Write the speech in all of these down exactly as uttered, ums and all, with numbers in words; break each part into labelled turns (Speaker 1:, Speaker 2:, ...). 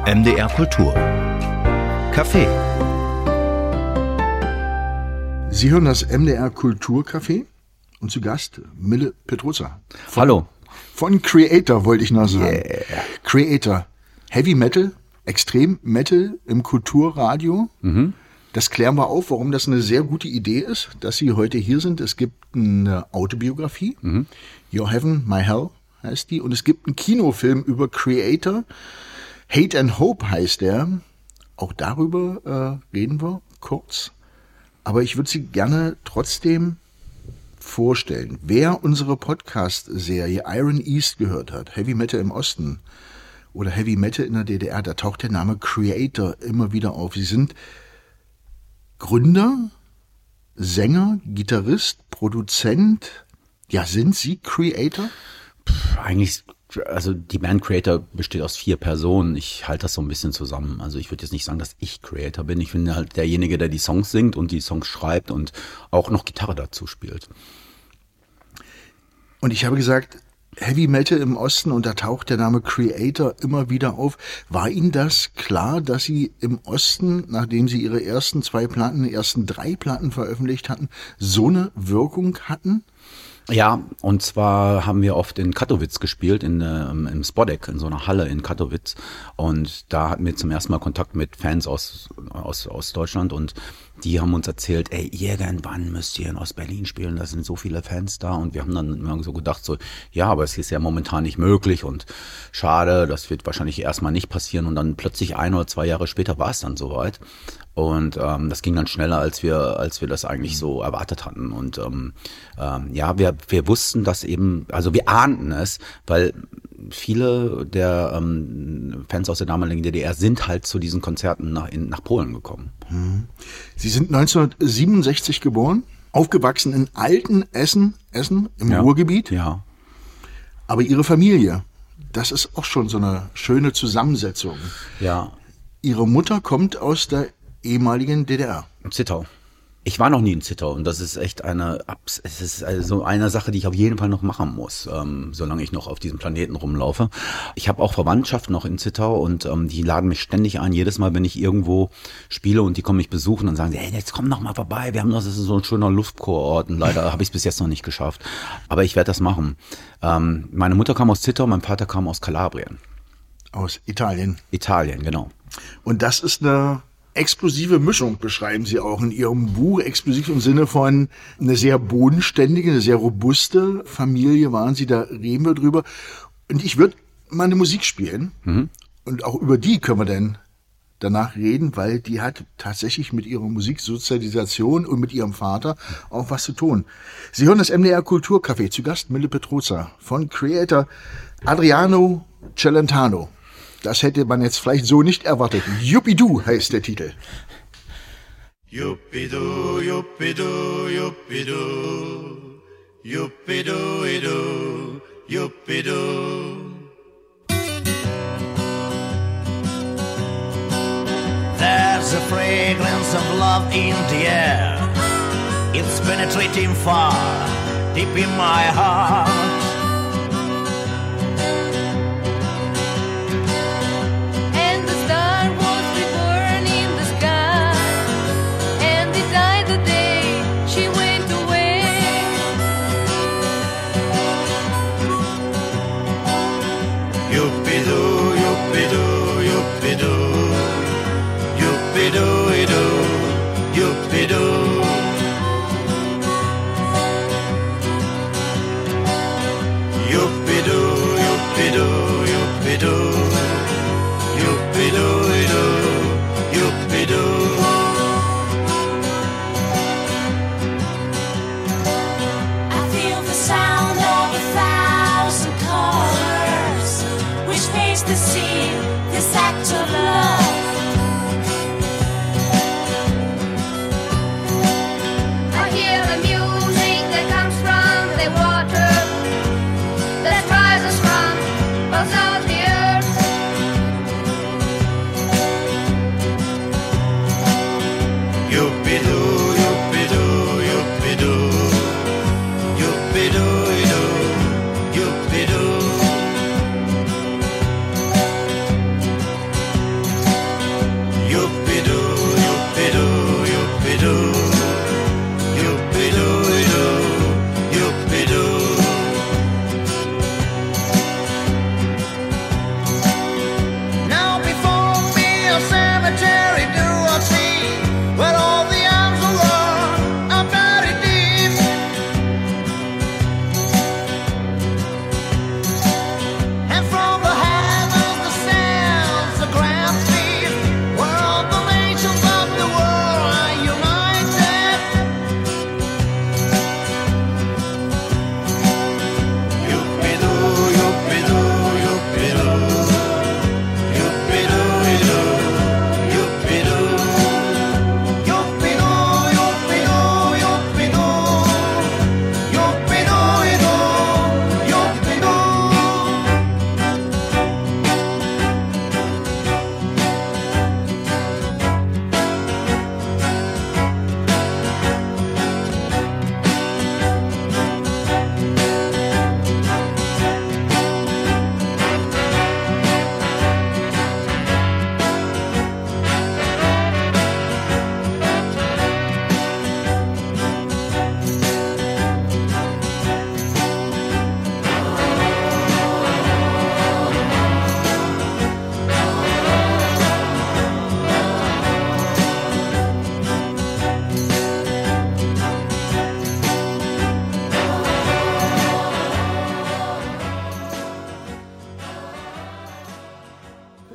Speaker 1: M D R Kultur Café.
Speaker 2: Sie hören das M D R Kulturcafé und zu Gast Mille Petruzza.
Speaker 3: Von, Hallo.
Speaker 2: Von Kreator wollte ich noch sagen.
Speaker 3: Yeah.
Speaker 2: Kreator, Heavy Metal, Extrem Metal im Kulturradio. Mhm. Das klären wir auf, warum das eine sehr gute Idee ist, dass Sie heute hier sind. Es gibt eine Autobiografie, mhm. Your Heaven, My Hell heißt die. Und es gibt einen Kinofilm über Kreator. Hate and Hope heißt der. Auch darüber äh, reden wir kurz. Aber ich würde Sie gerne trotzdem vorstellen. Wer unsere Podcast-Serie Iron East gehört hat, Heavy Metal im Osten oder Heavy Metal in der D D R, da taucht der Name Kreator immer wieder auf. Sie sind Gründer, Sänger, Gitarrist, Produzent. Ja, sind Sie Kreator?
Speaker 3: Pff, eigentlich, also die Band Kreator besteht aus vier Personen. Ich halte das so ein bisschen zusammen. Also ich würde jetzt nicht sagen, dass ich Kreator bin. Ich bin halt derjenige, der die Songs singt und die Songs schreibt und auch noch Gitarre dazu spielt.
Speaker 2: Und ich habe gesagt, Heavy Metal im Osten, und da taucht der Name Kreator immer wieder auf. War Ihnen das klar, dass Sie im Osten, nachdem Sie Ihre ersten zwei Platten, die ersten drei Platten veröffentlicht hatten, so eine Wirkung hatten?
Speaker 3: Ja, und zwar haben wir oft in Katowice gespielt, in, ähm, im Spodek, in so einer Halle in Katowice. Und da hatten wir zum ersten Mal Kontakt mit Fans aus, aus, aus Deutschland und die haben uns erzählt, ey, irgendwann müsst ihr in Ostberlin spielen, da sind so viele Fans da. Und wir haben dann immer so gedacht, so, ja, aber es ist ja momentan nicht möglich und schade, das wird wahrscheinlich erstmal nicht passieren. Und dann plötzlich ein oder zwei Jahre später war es dann soweit. Und ähm, das ging dann schneller, als wir als wir das eigentlich so erwartet hatten. Und ähm, ähm, ja, wir wir wussten das eben, also wir ahnten es, weil viele der ähm, Fans aus der damaligen D D R sind halt zu diesen Konzerten nach, in, nach Polen gekommen.
Speaker 2: Sie sind neunzehnhundertsiebenundsechzig geboren, aufgewachsen in Altenessen, Essen im
Speaker 3: Ja.
Speaker 2: Ruhrgebiet.
Speaker 3: Ja.
Speaker 2: Aber Ihre Familie, das ist auch schon so eine schöne Zusammensetzung.
Speaker 3: Ja.
Speaker 2: Ihre Mutter kommt aus der ehemaligen D D R.
Speaker 3: Zittau. Ich war noch nie in Zittau und das ist echt eine, es ist also eine Sache, die ich auf jeden Fall noch machen muss, ähm, solange ich noch auf diesem Planeten rumlaufe. Ich habe auch Verwandtschaft noch in Zittau und ähm, die laden mich ständig ein. Jedes Mal, wenn ich irgendwo spiele und die kommen mich besuchen, dann sagen sie, hey, jetzt komm noch mal vorbei. Wir haben das, das ist so ein schöner Luftkurort und leider habe ich es bis jetzt noch nicht geschafft. Aber ich werde das machen. Ähm, meine Mutter kam aus Zittau, mein Vater kam aus Kalabrien.
Speaker 2: Aus Italien.
Speaker 3: Italien, genau.
Speaker 2: Und das ist eine explosive Mischung, beschreiben Sie auch in Ihrem Buch. Explosiv im Sinne von eine sehr bodenständige, eine sehr robuste Familie waren Sie, da reden wir drüber. Und ich würde mal eine Musik spielen. Mhm. Und auch über die können wir dann danach reden, weil die hat tatsächlich mit ihrer Musiksozialisation und mit ihrem Vater auch was zu tun. Sie hören das M D R Kulturcafé, zu Gast Mille Petruzza von Kreator Adriano Celentano. Das hätte man jetzt vielleicht so nicht erwartet. Yuppie-Doo heißt der Titel.
Speaker 4: Yuppie-Doo, Yuppie-Doo, Yuppie-Doo, Yuppie-Doo-Doo, Yuppie-Doo. There's a fragrance of love in the air. It's penetrating far, deep in my heart. Yuppie-doo, yuppie-doo, yuppie-doo, yuppie-doo-doo, yuppie-doo. Yuppie-doo, yuppie-doo, yuppie-doo, yuppie-doo-doo, yuppie-doo.
Speaker 5: I feel the sound of a thousand colors, which makes the scene, this act of love. I hear the music that comes from the water, that rises from both of the earth.
Speaker 4: Yuppie-doo, yuppie-doo, yuppie-doo, yuppie-doo-doo, yuppie-doo.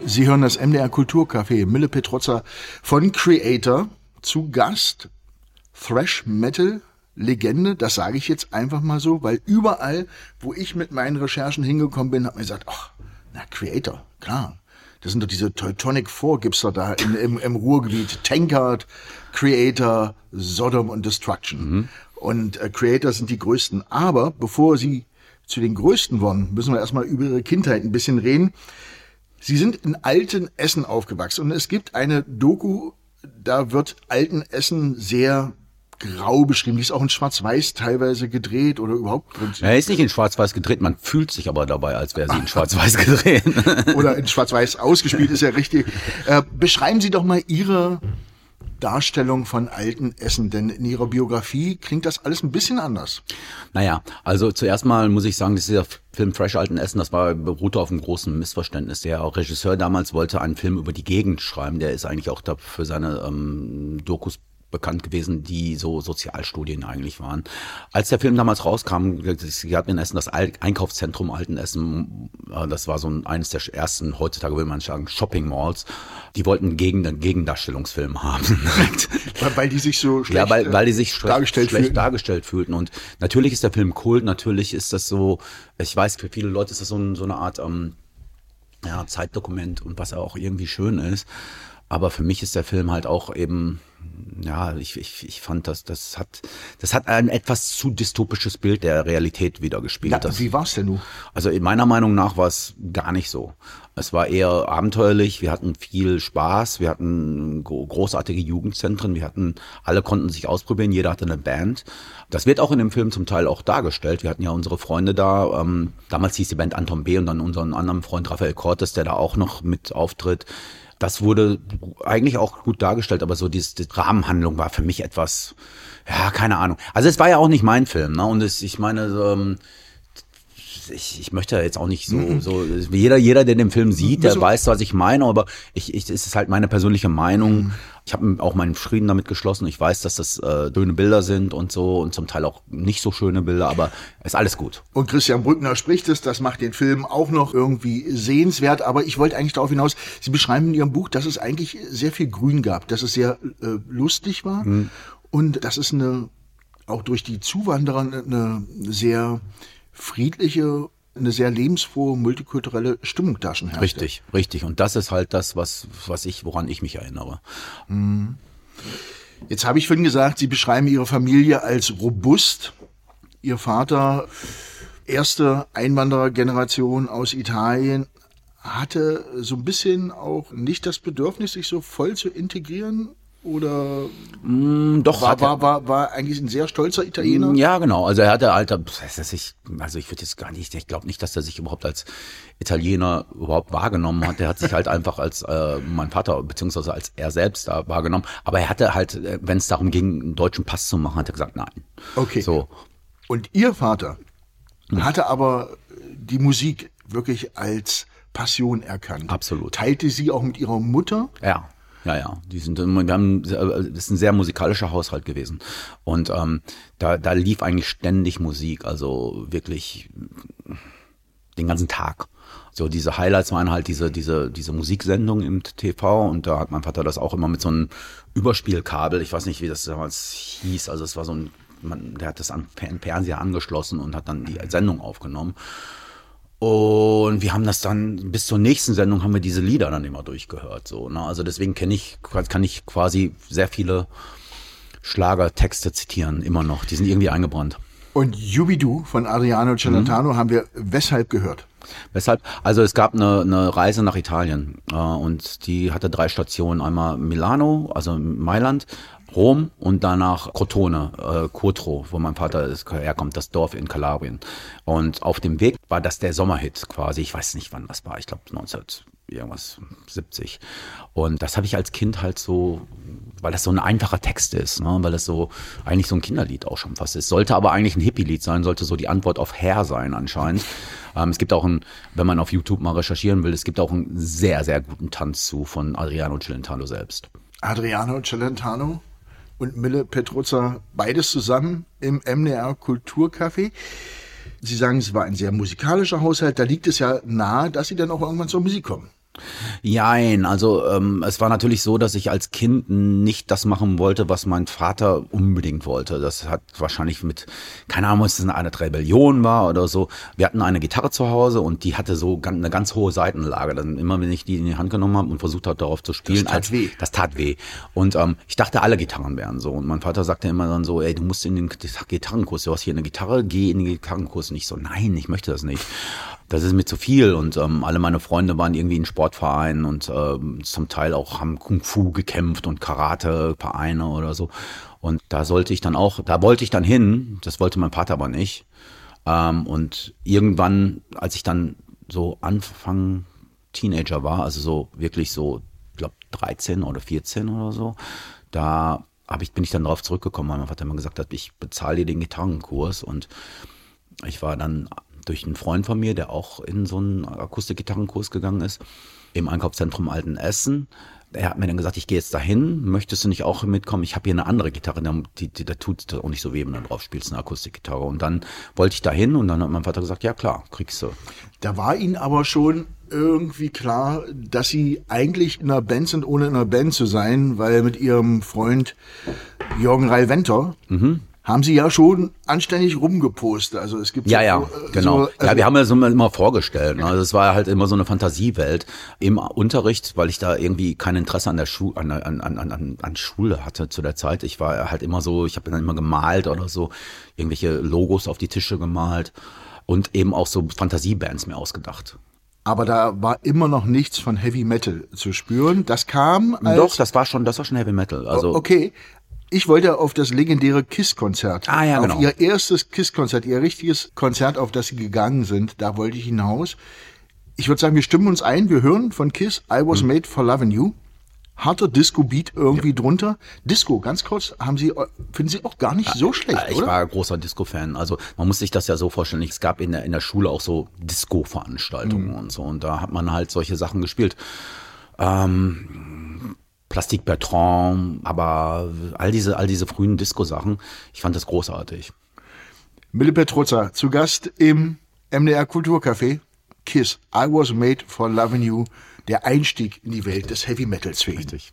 Speaker 2: Sie hören das M D R Kulturcafé. Mille Petrozza von Creator zu Gast. Thrash Metal Legende, das sage ich jetzt einfach mal so, weil überall, wo ich mit meinen Recherchen hingekommen bin, hat man gesagt, ach, na Creator, klar. Das sind doch diese Teutonic Four, gibt's doch da in, im, im Ruhrgebiet. Tankard, Creator, Sodom und Destruction. Mhm. Und äh, Creator sind die größten. Aber bevor sie zu den größten wurden, müssen wir erstmal über ihre Kindheit ein bisschen reden. Sie sind in Altenessen aufgewachsen und es gibt eine Doku, da wird Altenessen sehr grau beschrieben. Die ist auch in Schwarz-Weiß teilweise gedreht oder überhaupt.
Speaker 3: Ja, er ist nicht in Schwarz-Weiß gedreht, man fühlt sich aber dabei, als wäre sie in Schwarz-Weiß gedreht.
Speaker 2: Oder in Schwarz-Weiß ausgespielt, ist ja richtig. Äh, beschreiben Sie doch mal Ihre Darstellung von Altenessen, denn in Ihrer Biografie klingt das alles ein bisschen anders.
Speaker 3: Naja, also zuerst mal muss ich sagen, dieser Film Thrash Altenessen, das war beruhte auf einem großen Missverständnis. Der auch Regisseur damals wollte einen Film über die Gegend schreiben, der ist eigentlich auch da für seine ähm, Dokus bekannt gewesen, die so Sozialstudien eigentlich waren. Als der Film damals rauskam, sie hatten in Essen das Einkaufszentrum Altenessen, das war so ein, eines der ersten, heutzutage will man sagen, Shopping Malls, die wollten gegen einen Gegendarstellungsfilm haben.
Speaker 2: weil, weil die sich so schlecht,
Speaker 3: ja, weil, weil die sich
Speaker 2: dargestellt,
Speaker 3: schlecht
Speaker 2: fühlten.
Speaker 3: dargestellt fühlten. Und natürlich ist der Film Kult, natürlich ist das so, ich weiß, für viele Leute ist das so, ein, so eine Art ähm, ja, Zeitdokument und was auch irgendwie schön ist. Aber für mich ist der Film halt auch eben, ja, ich, ich, ich fand, das, das hat, das hat ein etwas zu dystopisches Bild der Realität wiedergespiegelt.
Speaker 2: Ja, wie war's denn nun?
Speaker 3: Also in meiner Meinung nach war es gar nicht so. Es war eher abenteuerlich, wir hatten viel Spaß, wir hatten großartige Jugendzentren, wir hatten, alle konnten sich ausprobieren, jeder hatte eine Band. Das wird auch in dem Film zum Teil auch dargestellt. Wir hatten ja unsere Freunde da, ähm, damals hieß die Band Anton B. und dann unseren anderen Freund Raphael Cortes, der da auch noch mit auftritt. Das wurde eigentlich auch gut dargestellt, aber so diese, die Rahmenhandlung war für mich etwas, ja, keine Ahnung. Also es war ja auch nicht mein Film, ne? Und es, ich meine, ähm, ich, ich möchte jetzt auch nicht so, mhm. so jeder, jeder, der den Film sieht, der weiß, was ich meine, aber ich, ich, es ist halt meine persönliche Meinung. Mhm. Ich habe auch meinen Frieden damit geschlossen. Ich weiß, dass das äh, schöne Bilder sind und so und zum Teil auch nicht so schöne Bilder, aber ist alles gut.
Speaker 2: Und Christian Brückner spricht es, das macht den Film auch noch irgendwie sehenswert. Aber ich wollte eigentlich darauf hinaus, Sie beschreiben in Ihrem Buch, dass es eigentlich sehr viel Grün gab, dass es sehr äh, lustig war mhm. und dass es eine, auch durch die Zuwanderer eine sehr friedliche, eine sehr lebensfrohe, multikulturelle Stimmung da schon herrscht.
Speaker 3: Richtig, richtig. Und das ist halt das, was, was ich, woran ich mich erinnere.
Speaker 2: Jetzt habe ich vorhin gesagt, Sie beschreiben Ihre Familie als robust. Ihr Vater, erste Einwanderergeneration aus Italien, hatte so ein bisschen auch nicht das Bedürfnis, sich so voll zu integrieren. Oder
Speaker 3: mm, doch
Speaker 2: war, war, war, war eigentlich ein sehr stolzer Italiener?
Speaker 3: Ja, genau. Also er hatte halt, dass ich, also ich würde jetzt gar nicht, ich glaube nicht, dass er sich überhaupt als Italiener überhaupt wahrgenommen hat. Der hat sich halt einfach als äh, mein Vater beziehungsweise als er selbst da wahrgenommen. Aber er hatte halt, wenn es darum ging, einen deutschen Pass zu machen, hat er gesagt, nein.
Speaker 2: Okay.
Speaker 3: So.
Speaker 2: Und Ihr Vater hm. hatte aber die Musik wirklich als Passion erkannt.
Speaker 3: Absolut.
Speaker 2: Teilte sie auch mit Ihrer Mutter?
Speaker 3: Ja. Ja, ja, die sind, wir haben, das ist ein sehr musikalischer Haushalt gewesen und ähm, da, da lief eigentlich ständig Musik, also wirklich den ganzen Tag. So diese Highlights waren halt diese diese diese Musiksendung im T V und da hat mein Vater das auch immer mit so einem Überspielkabel, ich weiß nicht, wie das damals hieß, also es war so ein, man, der hat das am Fernseher angeschlossen und hat dann die Sendung aufgenommen. Und wir haben das dann, bis zur nächsten Sendung haben wir diese Lieder dann immer durchgehört. So, ne? Also deswegen kenne ich, kann ich quasi sehr viele Schlagertexte zitieren, immer noch. Die sind irgendwie eingebrannt.
Speaker 2: Und Jubidu von Adriano Celentano mhm. haben wir weshalb gehört?
Speaker 3: Weshalb? Also es gab eine, eine Reise nach Italien äh, und die hatte drei Stationen. Einmal Milano, also Mailand, Rom und danach Crotone, äh, Cotro, wo mein Vater ist, herkommt, das Dorf in Kalabrien. Und auf dem Weg war das der Sommerhit quasi. Ich weiß nicht, wann das war. Ich glaube neunzehnhundertsiebzig. Und das habe ich als Kind halt so, weil das so ein einfacher Text ist, ne? Weil das so eigentlich so ein Kinderlied auch schon fast ist. Sollte aber eigentlich ein Hippie-Lied sein, sollte so die Antwort auf Hair sein anscheinend. Ähm, es gibt auch einen, wenn man auf YouTube mal recherchieren will, es gibt auch einen sehr, sehr guten Tanz zu von Adriano Celentano selbst.
Speaker 2: Adriano Celentano und Mille Petrozza, beides zusammen im M D R Kulturcafé. Sie sagen, es war ein sehr musikalischer Haushalt. Da liegt es ja nahe, dass Sie dann auch irgendwann zur Musik kommen.
Speaker 3: Jein, also ähm, es war natürlich so, dass ich als Kind nicht das machen wollte, was mein Vater unbedingt wollte. Das hat wahrscheinlich mit, keine Ahnung, ob es eine Art Rebellion war oder so. Wir hatten eine Gitarre zu Hause und die hatte so ganz, eine ganz hohe Seitenlage. Dann immer, wenn ich die in die Hand genommen habe und versucht habe, darauf zu spielen.
Speaker 2: Das tat
Speaker 3: als,
Speaker 2: weh.
Speaker 3: Das tat weh. Und ähm, ich dachte, alle Gitarren wären so. Und mein Vater sagte immer dann so, ey, du musst in den Gitarrenkurs, du hast hier eine Gitarre, geh in den Gitarrenkurs. Und ich so, nein, ich möchte das nicht. Das ist mir zu viel und ähm, alle meine Freunde waren irgendwie in Sportvereinen und ähm, zum Teil auch haben Kung Fu gekämpft und Karatevereine oder so. Und da sollte ich dann auch, da wollte ich dann hin, das wollte mein Vater aber nicht. Ähm, und irgendwann, als ich dann so Anfang Teenager war, also so wirklich so, ich glaube dreizehn oder vierzehn oder so, da hab ich, bin ich dann darauf zurückgekommen, weil mein Vater immer gesagt hat, ich bezahle dir den Gitarrenkurs und ich war dann durch einen Freund von mir, der auch in so einen Akustikgitarrenkurs gegangen ist, im Einkaufszentrum Altenessen. Er hat mir dann gesagt, ich gehe jetzt dahin, möchtest du nicht auch mitkommen? Ich habe hier eine andere Gitarre, die, die, da tut es auch nicht so weh, wenn du drauf spielst, eine Akustikgitarre. Und dann wollte ich dahin und dann hat mein Vater gesagt, ja klar, kriegst du.
Speaker 2: Da war Ihnen aber schon irgendwie klar, dass Sie eigentlich in einer Band sind, ohne in einer Band zu sein, weil mit Ihrem Freund Jürgen Reil-Venter mhm. haben Sie ja schon anständig rumgepostet. Also es gibt
Speaker 3: ja,
Speaker 2: so,
Speaker 3: ja,
Speaker 2: äh,
Speaker 3: genau.
Speaker 2: So, also
Speaker 3: ja, wir haben ja so immer vorgestellt. Ne? Also es war halt immer so eine Fantasiewelt im Unterricht, weil ich da irgendwie kein Interesse an der Schule, an, an, an, an, an Schule hatte zu der Zeit. Ich war halt immer so, ich habe dann immer gemalt oder so, irgendwelche Logos auf die Tische gemalt und eben auch so Fantasiebands mir ausgedacht.
Speaker 2: Aber da war immer noch nichts von Heavy Metal zu spüren. Das kam als...
Speaker 3: Doch, das war schon, das war schon Heavy Metal. Also
Speaker 2: okay. Ich wollte auf das legendäre KISS-Konzert.
Speaker 3: Ah, ja, genau.
Speaker 2: Auf Ihr erstes KISS-Konzert, Ihr richtiges Konzert, auf das Sie gegangen sind. Da wollte ich hinaus. Ich würde sagen, wir stimmen uns ein. Wir hören von KISS I Was hm. Made for Loving You. Harter Disco-Beat irgendwie ja. drunter. Disco, ganz kurz, haben Sie, finden Sie auch gar nicht so schlecht,
Speaker 3: ich
Speaker 2: oder?
Speaker 3: Ich war großer Disco-Fan. Also man muss sich das ja so vorstellen. Es gab in der, in der Schule auch so Disco-Veranstaltungen mhm. und so. Und da hat man halt solche Sachen gespielt. Ähm... Plastik Bertrand, aber all diese, all diese frühen Disco-Sachen, ich fand das großartig.
Speaker 2: Mille Petruzza, zu Gast im M D R Kulturcafé. KISS, I Was Made for Loving You, der Einstieg in die Welt des Heavy Metals für ihn.
Speaker 3: Richtig.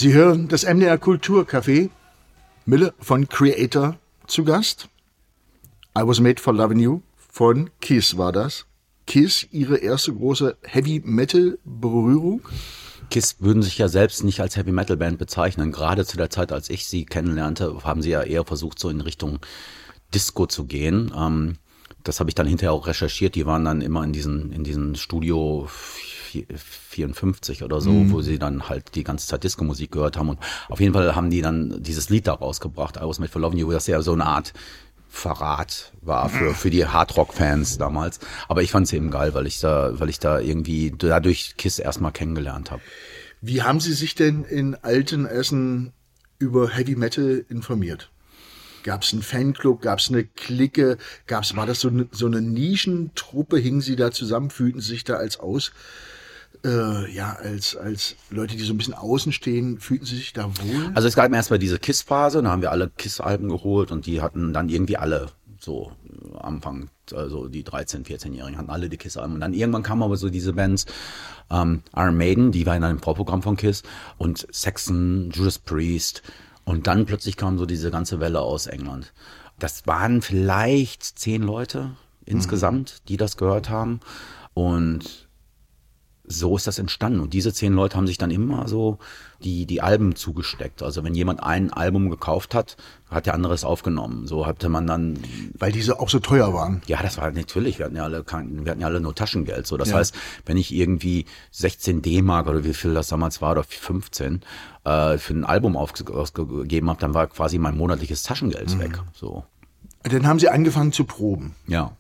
Speaker 2: Sie hören das M D R Kulturcafé. Mille von Kreator zu Gast. I Was Made for Loving You von Kiss war das. Kiss, ihre erste große Heavy-Metal-Berührung?
Speaker 3: Kiss würden sich ja selbst nicht als Heavy-Metal-Band bezeichnen. Gerade zu der Zeit, als ich sie kennenlernte, haben sie ja eher versucht, so in Richtung Disco zu gehen. Ähm, das habe ich dann hinterher auch recherchiert. Die waren dann immer in diesen, in diesen Studio vierundfünfzig oder so, mhm. wo sie dann halt die ganze Zeit Disco-Musik gehört haben. Und auf jeden Fall haben die dann dieses Lied da rausgebracht, I Was Made for Loving You, das ja so eine Art Verrat war für, für die Hardrock-Fans damals. Aber ich fand es eben geil, weil ich da, weil ich da irgendwie dadurch Kiss erstmal kennengelernt habe.
Speaker 2: Wie haben Sie sich denn in Altenessen über Heavy Metal informiert? Gab es einen Fanclub, gab es eine Clique, gab's, war das so eine, so eine Nischentruppe, hingen Sie da zusammen, fühlten Sie sich da als aus, äh, ja, als, als Leute, die so ein bisschen außen stehen, fühlten Sie sich da wohl?
Speaker 3: Also es gab erstmal diese Kiss-Phase, da haben wir alle Kiss-Alben geholt und die hatten dann irgendwie alle so Anfang, also die dreizehn-, vierzehnjährigen hatten alle die Kiss-Alben. Und dann irgendwann kamen aber so diese Bands, ähm, Iron Maiden, die war in einem Vorprogramm von Kiss, und Saxon, Judas Priest. Und dann plötzlich kam so diese ganze Welle aus England. Das waren vielleicht zehn Leute insgesamt, mhm. die das gehört haben. Und so ist das entstanden. Und diese zehn Leute haben sich dann immer so die, die Alben zugesteckt. Also wenn jemand ein Album gekauft hat, hat der andere es aufgenommen. So hatte man dann...
Speaker 2: Weil diese auch so teuer waren.
Speaker 3: Ja, das war natürlich. Wir hatten ja alle, kein, wir hatten ja alle nur Taschengeld. So, das
Speaker 2: ja.
Speaker 3: heißt, wenn ich irgendwie sechzehn D-Mark oder wie viel das damals war, oder fünfzehn, äh, für ein Album ausgegeben habe, dann war quasi mein monatliches Taschengeld mhm. weg. So.
Speaker 2: Dann haben Sie angefangen zu proben.
Speaker 3: Ja.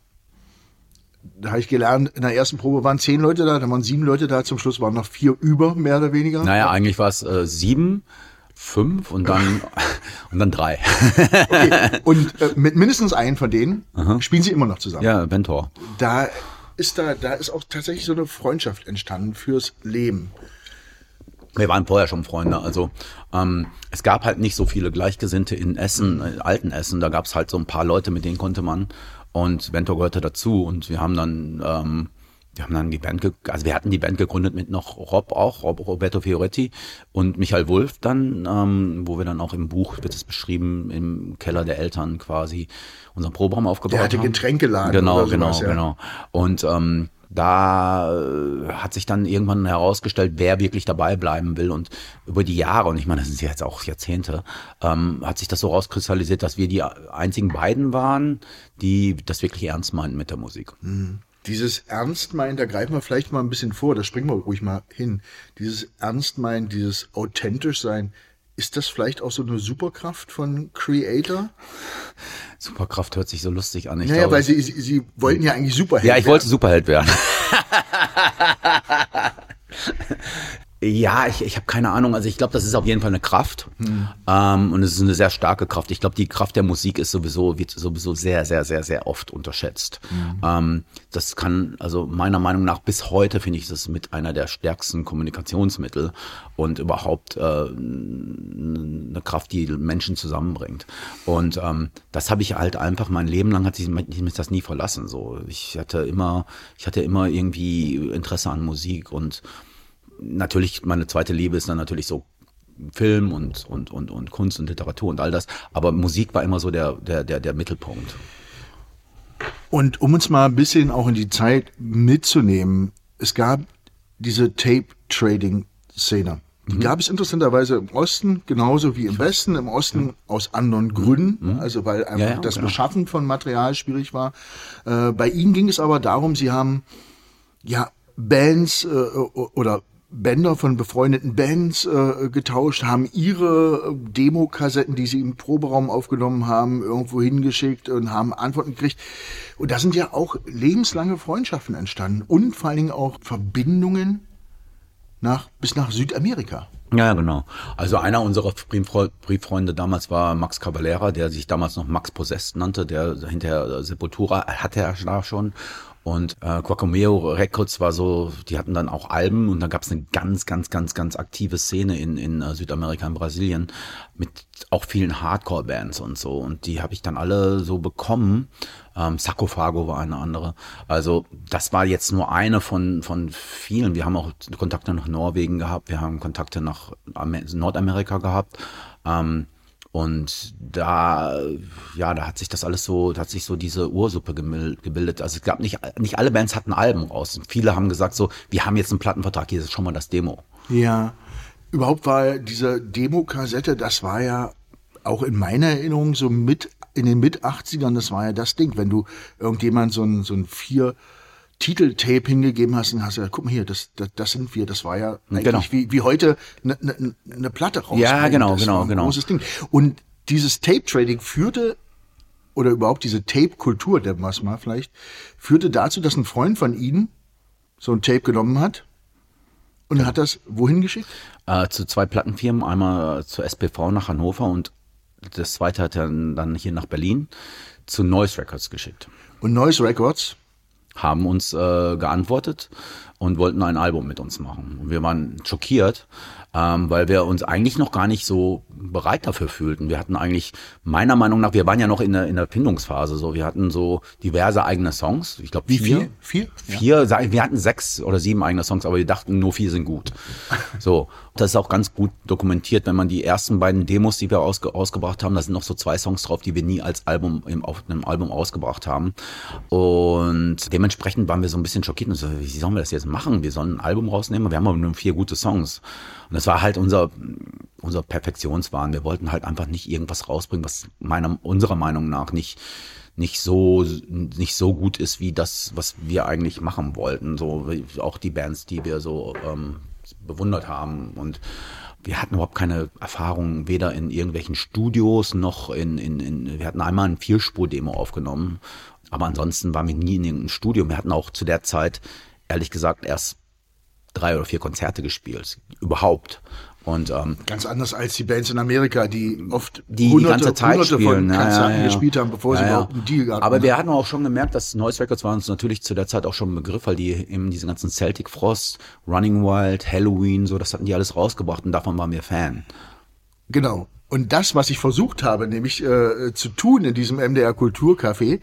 Speaker 2: Da habe ich gelernt, in der ersten Probe waren zehn Leute da, dann waren sieben Leute da, zum Schluss waren noch vier über, mehr oder weniger.
Speaker 3: Naja, eigentlich war es äh, sieben, fünf und dann und dann drei.
Speaker 2: Okay. Und äh, mit mindestens einem von denen Aha. spielen Sie immer noch zusammen.
Speaker 3: Ja, Ventor.
Speaker 2: Da ist da, da ist auch tatsächlich so eine Freundschaft entstanden fürs Leben.
Speaker 3: Wir waren vorher schon Freunde, also ähm, es gab halt nicht so viele Gleichgesinnte in Essen, in alten Essen, da gab es halt so ein paar Leute, mit denen konnte man. Und Ventor gehörte dazu und wir haben dann, ähm, wir haben dann die Band, ge- also wir hatten die Band gegründet mit noch Rob auch, Rob, Roberto Fioretti und Michael Wulff dann, ähm, wo wir dann auch im Buch, wird es beschrieben, im Keller der Eltern quasi unseren Proberaum aufgebaut haben.
Speaker 2: Der hatte Getränkeladen
Speaker 3: Genau,
Speaker 2: oder sowas,
Speaker 3: genau,
Speaker 2: ja.
Speaker 3: genau. Und ähm, da äh, hat sich dann irgendwann herausgestellt, wer wirklich dabei bleiben will. Und über die Jahre, und ich meine, das sind jetzt auch Jahrzehnte, ähm, hat sich das so rauskristallisiert, dass wir die einzigen beiden waren, die das wirklich ernst meinten mit der Musik.
Speaker 2: Mhm. Dieses Ernstmeinen, da greifen wir vielleicht mal ein bisschen vor, da springen wir ruhig mal hin. Dieses Ernstmeinen, dieses authentisch sein, ist das vielleicht auch so eine Superkraft von Kreator?
Speaker 3: Superkraft hört sich so lustig an. Ich
Speaker 2: naja,
Speaker 3: glaube,
Speaker 2: weil Sie, Sie, Sie wollten ja eigentlich Superheld
Speaker 3: Ja, ich
Speaker 2: werden.
Speaker 3: wollte Superheld werden. Ja, ich, ich habe keine Ahnung. Also ich glaube, das ist auf jeden Fall eine Kraft. Hm. Ähm, und es ist eine sehr starke Kraft. Ich glaube, die Kraft der Musik ist sowieso, wird sowieso sehr, sehr, sehr, sehr oft unterschätzt. Hm. Ähm, das kann, also meiner Meinung nach bis heute finde ich das mit einer der stärksten Kommunikationsmittel und überhaupt äh, eine Kraft, die Menschen zusammenbringt. Und ähm, das habe ich halt einfach, mein Leben lang hat sich mich das nie verlassen. So, ich hatte immer, ich hatte immer irgendwie Interesse an Musik und natürlich, meine zweite Liebe ist dann natürlich so Film und, und, und, und Kunst und Literatur und all das. Aber Musik war immer so der, der, der, der Mittelpunkt.
Speaker 2: Und um uns mal ein bisschen auch in die Zeit mitzunehmen, es gab diese Tape-Trading-Szene. Die mhm. gab es interessanterweise im Osten genauso wie im Westen. Im Osten mhm. aus anderen Gründen, mhm. also weil einfach ja, ja, das genau. Beschaffen von Material schwierig war. Äh, bei Ihnen ging es aber darum, Sie haben ja Bands äh, oder Bänder von befreundeten Bands äh, getauscht, haben ihre Demokassetten, die sie im Proberaum aufgenommen haben, irgendwo hingeschickt und haben Antworten gekriegt. Und da sind ja auch lebenslange Freundschaften entstanden und vor allen Dingen auch Verbindungen nach, bis nach Südamerika.
Speaker 3: Ja, genau. Also einer unserer Brieffreunde damals war Max Cavalera, der sich damals noch Max Possessed nannte, der hinterher Sepultura hatte er da schon. Und äh, Quacomeo Records war so, die hatten dann auch Alben und da gab es eine ganz, ganz, ganz, ganz aktive Szene in, in uh, Südamerika, in Brasilien mit auch vielen Hardcore-Bands und so. Und die habe ich dann alle so bekommen. Ähm, Sarcophago war eine andere. Also das war jetzt nur eine von, von vielen. Wir haben auch Kontakte nach Norwegen gehabt, wir haben Kontakte nach Amer- Nordamerika gehabt. Ähm, Und da, ja, da hat sich das alles so, da hat sich so diese Ursuppe gebildet. Also es gab nicht, nicht alle Bands hatten Alben raus. Viele haben gesagt so, wir haben jetzt einen Plattenvertrag, hier ist schon mal das Demo.
Speaker 2: Ja, überhaupt war diese Demo-Kassette, das war ja auch in meiner Erinnerung so mit, in den Mit-achtzigern, das war ja das Ding, wenn du irgendjemand so ein, so ein vier Titeltape hingegeben hast und hast gesagt, guck mal hier, das, das, das sind wir. Das war ja eigentlich
Speaker 3: genau.
Speaker 2: wie, wie heute eine ne, ne Platte rausbringen.
Speaker 3: Ja, genau,
Speaker 2: das
Speaker 3: genau,
Speaker 2: war ein
Speaker 3: genau.
Speaker 2: großes Ding. Und dieses Tape-Trading führte, oder überhaupt diese Tape-Kultur, der was mal vielleicht, führte dazu, dass ein Freund von Ihnen so ein Tape genommen hat und ja. hat das wohin geschickt?
Speaker 3: Äh, zu zwei Plattenfirmen, einmal zur S P V nach Hannover und das zweite hat er dann hier nach Berlin zu Noise Records geschickt.
Speaker 2: Und Noise Records
Speaker 3: haben uns äh, geantwortet und wollten ein Album mit uns machen. Und wir waren schockiert, ähm, weil wir uns eigentlich noch gar nicht so bereit dafür fühlten. Wir hatten eigentlich, meiner Meinung nach, wir waren ja noch in der, in der Findungsphase, so. Wir hatten so diverse eigene Songs. Ich glaube,
Speaker 2: wie
Speaker 3: vier.
Speaker 2: Vier?
Speaker 3: Vier, ja. Wir hatten sechs oder sieben eigene Songs, aber wir dachten, nur vier sind gut. So. Das ist auch ganz gut dokumentiert, wenn man die ersten beiden Demos, die wir ausge, ausgebracht haben, da sind noch so zwei Songs drauf, die wir nie als Album, im, auf einem Album ausgebracht haben. Und dementsprechend waren wir so ein bisschen schockiert und so, wie sollen wir das jetzt machen? Wir sollen ein Album rausnehmen, wir haben aber nur vier gute Songs. Und das war halt unser, unser Perfektionswahn. Wir wollten halt einfach nicht irgendwas rausbringen, was meiner, unserer Meinung nach nicht, nicht so, nicht so gut ist, wie das, was wir eigentlich machen wollten. So, auch die Bands, die wir so, ähm, bewundert haben. Und wir hatten überhaupt keine Erfahrung, weder in irgendwelchen Studios noch in, in, in wir hatten einmal ein Vierspur-Demo aufgenommen, aber ansonsten waren wir nie in irgendeinem Studio. Wir hatten auch zu der Zeit, ehrlich gesagt, erst drei oder vier Konzerte gespielt. Überhaupt. Und, ähm,
Speaker 2: ganz anders als die Bands in Amerika, die oft
Speaker 3: die,
Speaker 2: hunderte,
Speaker 3: die ganze Zeit
Speaker 2: hunderte
Speaker 3: spielen.
Speaker 2: von Konzerten
Speaker 3: ja, ja, ja.
Speaker 2: gespielt haben, bevor
Speaker 3: ja,
Speaker 2: sie
Speaker 3: ja.
Speaker 2: überhaupt einen Deal hatten.
Speaker 3: Aber wir hatten auch schon gemerkt, dass Noise Records war uns natürlich zu der Zeit auch schon ein Begriff, weil die eben diese ganzen Celtic Frost, Running Wild, Halloween, so, das hatten die alles rausgebracht und davon waren wir Fan.
Speaker 2: Genau. Und das, was ich versucht habe, nämlich äh, zu tun in diesem M D R Kulturcafé,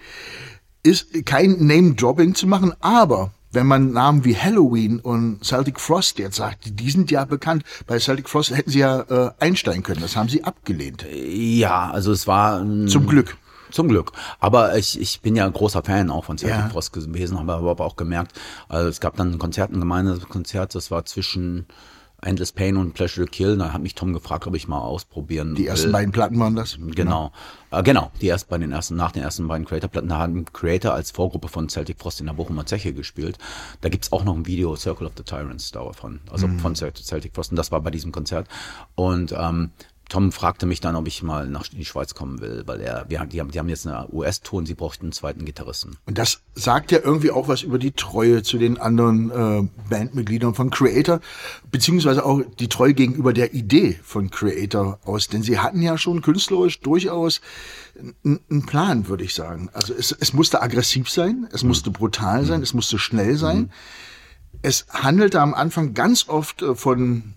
Speaker 2: ist kein Name-Dropping zu machen, aber wenn man Namen wie Halloween und Celtic Frost jetzt sagt, die sind ja bekannt. Bei Celtic Frost hätten sie ja äh, einsteigen können. Das haben sie abgelehnt.
Speaker 3: Ja, also es war... Ähm,
Speaker 2: Zum Glück.
Speaker 3: Zum Glück. Aber ich, ich bin ja ein großer Fan auch von Celtic
Speaker 2: Ja.
Speaker 3: Frost gewesen, habe aber auch gemerkt, also es gab dann ein Konzert, ein Gemeindekonzert, das war zwischen Endless Pain und Pleasure to Kill. Da hat mich Tom gefragt, ob ich mal ausprobieren
Speaker 2: Die
Speaker 3: will.
Speaker 2: ersten beiden Platten waren das.
Speaker 3: Genau, äh, genau. Die erst bei den ersten, nach den ersten beiden Creator-Platten, da haben Creator als Vorgruppe von Celtic Frost in der Bochumer Zeche gespielt. Da gibt's auch noch ein Video, Circle of the Tyrants, davon, also mhm. von Celtic Frost. Und das war bei diesem Konzert. Und ähm, Tom fragte mich dann, ob ich mal nach in die Schweiz kommen will, weil er, wir, die, haben, die haben jetzt eine U S-Tour und sie brauchten einen zweiten Gitarristen.
Speaker 2: Und das sagt ja irgendwie auch was über die Treue zu den anderen äh, Bandmitgliedern von Creator, beziehungsweise auch die Treue gegenüber der Idee von Creator aus. Denn sie hatten ja schon künstlerisch durchaus einen Plan, würde ich sagen. Also es, es musste aggressiv sein, es musste brutal sein, mhm. es musste schnell sein. Mhm. Es handelte am Anfang ganz oft äh, von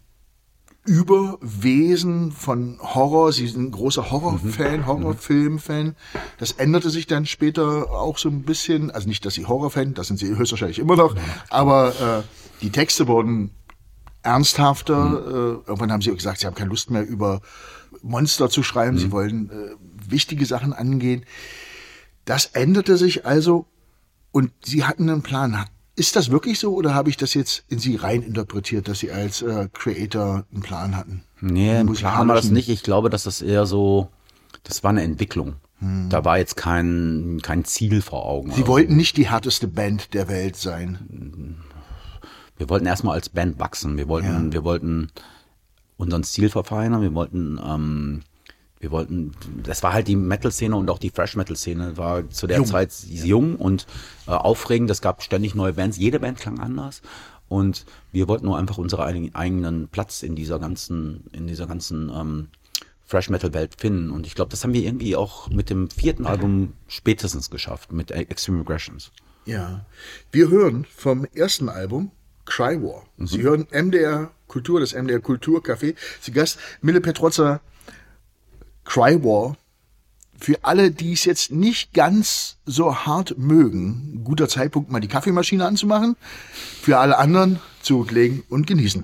Speaker 2: Überwesen, von Horror. Sie sind ein großer Horrorfan, Horrorfilmfan. Das änderte sich dann später auch so ein bisschen. Also nicht, dass sie Horrorfan, das sind sie höchstwahrscheinlich immer noch, aber äh, die Texte wurden ernsthafter. Mhm. Äh, irgendwann haben sie gesagt, sie haben keine Lust mehr über Monster zu schreiben. Mhm. Sie wollen äh, wichtige Sachen angehen. Das änderte sich also und sie hatten einen Plan. Ist das wirklich so oder habe ich das jetzt in Sie rein interpretiert, dass Sie als äh, Creator einen Plan hatten?
Speaker 3: Nee, einen Plan war das nicht. Ich glaube, dass das eher so, das war eine Entwicklung. Hm. Da war jetzt kein, kein Ziel vor Augen.
Speaker 2: Sie wollten so. Nicht die härteste Band der Welt sein.
Speaker 3: Wir wollten erstmal als Band wachsen. Wir wollten, ja. wir wollten unseren Stil verfeinern. Wir wollten, ähm, wir wollten, das war halt die Metal-Szene und auch die Thrash-Metal-Szene war zu der
Speaker 2: jung.
Speaker 3: Zeit jung und äh, aufregend. Es gab ständig neue Bands. Jede Band klang anders. Und wir wollten nur einfach unseren eigenen Platz in dieser ganzen, in dieser ganzen ähm, Thrash-Metal-Welt finden. Und ich glaube, das haben wir irgendwie auch mit dem vierten Album spätestens geschafft, mit Extreme Aggressions.
Speaker 2: Ja. Wir hören vom ersten Album Cry War. Mhm. Sie hören M D R Kultur, das M D R Kulturcafé. Sie Gast Mille Petrozza, Cry War. Für alle, die es jetzt nicht ganz so hart mögen, ein guter Zeitpunkt, mal die Kaffeemaschine anzumachen. Für alle anderen zurücklegen und genießen.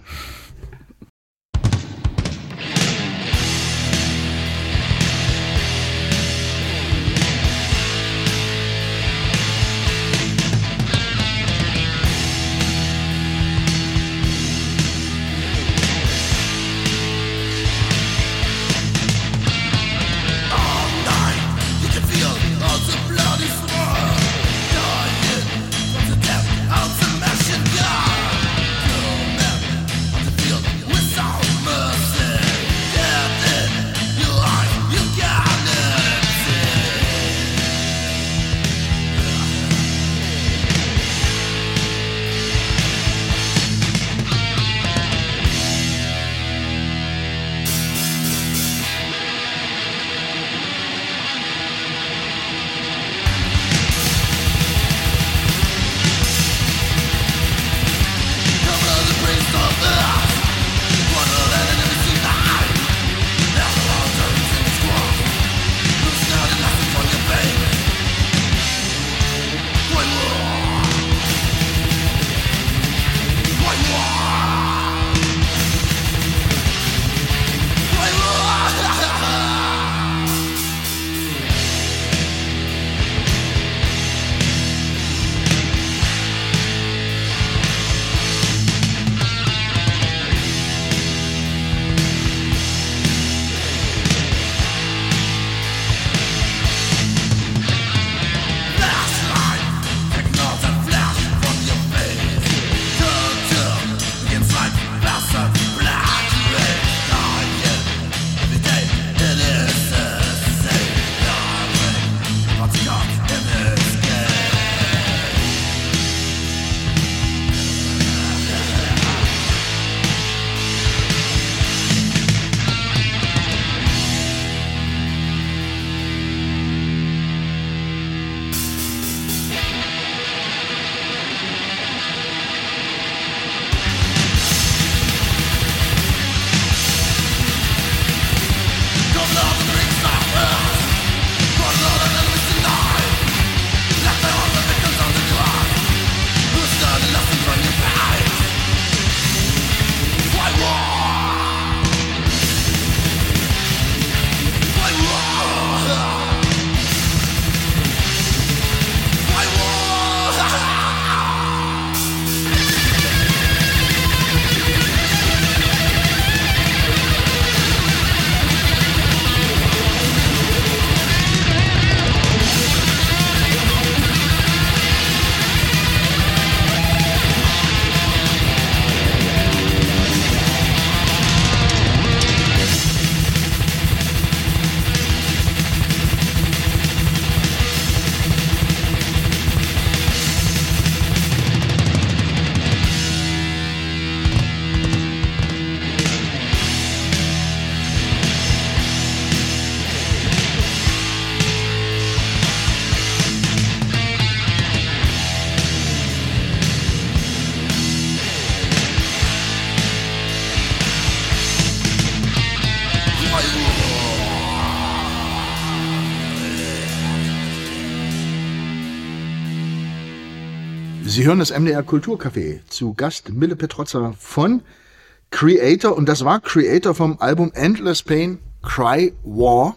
Speaker 2: Sie hören das M D R Kulturcafé. Zu Gast Mille Petrozza von Kreator. Und das war Kreator vom Album Endless Pain, Cry War.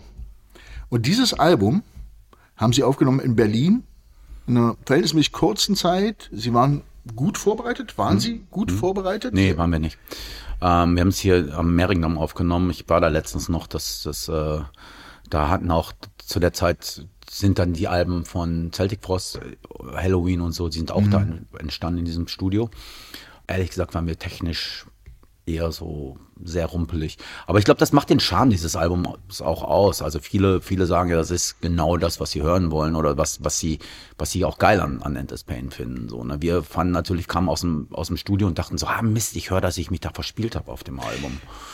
Speaker 2: Und dieses Album haben Sie aufgenommen in Berlin in einer verhältnismäßig kurzen Zeit. Sie waren gut vorbereitet. Waren hm. Sie gut hm. vorbereitet?
Speaker 3: Nee, waren wir nicht. Ähm, wir haben es hier am Mehringdamm aufgenommen. Ich war da letztens noch. Das, das, äh, da hatten auch zu der Zeit sind dann die Alben von Celtic Frost, Halloween und so, die sind auch mhm. da entstanden in diesem Studio. Ehrlich gesagt waren wir technisch eher so sehr rumpelig. Aber ich glaube, das macht den Charme dieses Albums auch aus. Also viele, viele sagen ja, das ist genau das, was sie hören wollen oder was, was sie, was sie auch geil an, an Endless Pain finden. So, ne? Wir fanden natürlich, kamen aus dem, aus dem Studio und dachten so, ah Mist, ich höre, dass ich mich da verspielt habe auf dem Album.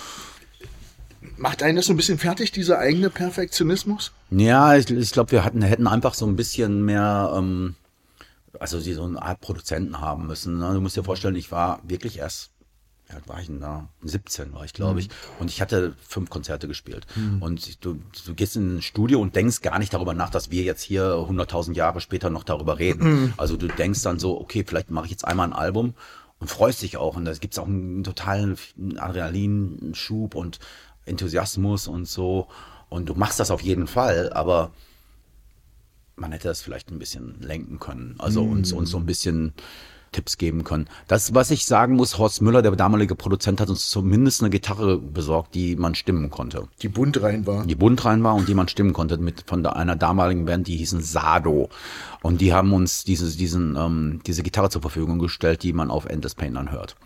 Speaker 2: Macht einen das so ein bisschen fertig, dieser eigene Perfektionismus?
Speaker 3: Ja, ich, ich glaube, wir hatten, hätten einfach so ein bisschen mehr, ähm, also sie so eine Art Produzenten haben müssen. Ne? Du musst dir vorstellen, ich war wirklich erst, wie alt war ich denn da? siebzehn war ich, glaube mhm. ich. Und ich hatte fünf Konzerte gespielt. Mhm. Und du, du gehst in ein Studio und denkst gar nicht darüber nach, dass wir jetzt hier hunderttausend Jahre später noch darüber reden. Mhm. Also du denkst dann so, okay, vielleicht mache ich jetzt einmal ein Album und freust dich auch. Und da gibt es auch einen totalen Adrenalinschub und Enthusiasmus und so. Und du machst das auf jeden Fall, aber man hätte das vielleicht ein bisschen lenken können. Also mm. uns, uns so ein bisschen Tipps geben können. Das, was ich sagen muss, Horst Müller, der damalige Produzent, hat uns zumindest eine Gitarre besorgt, die man stimmen konnte.
Speaker 2: Die bunt rein war.
Speaker 3: Die bunt rein war und die man stimmen konnte mit von der, einer damaligen Band, die hießen Sado. Und die haben uns dieses, diesen, ähm, diese Gitarre zur Verfügung gestellt, die man auf Endless Pain dann hört.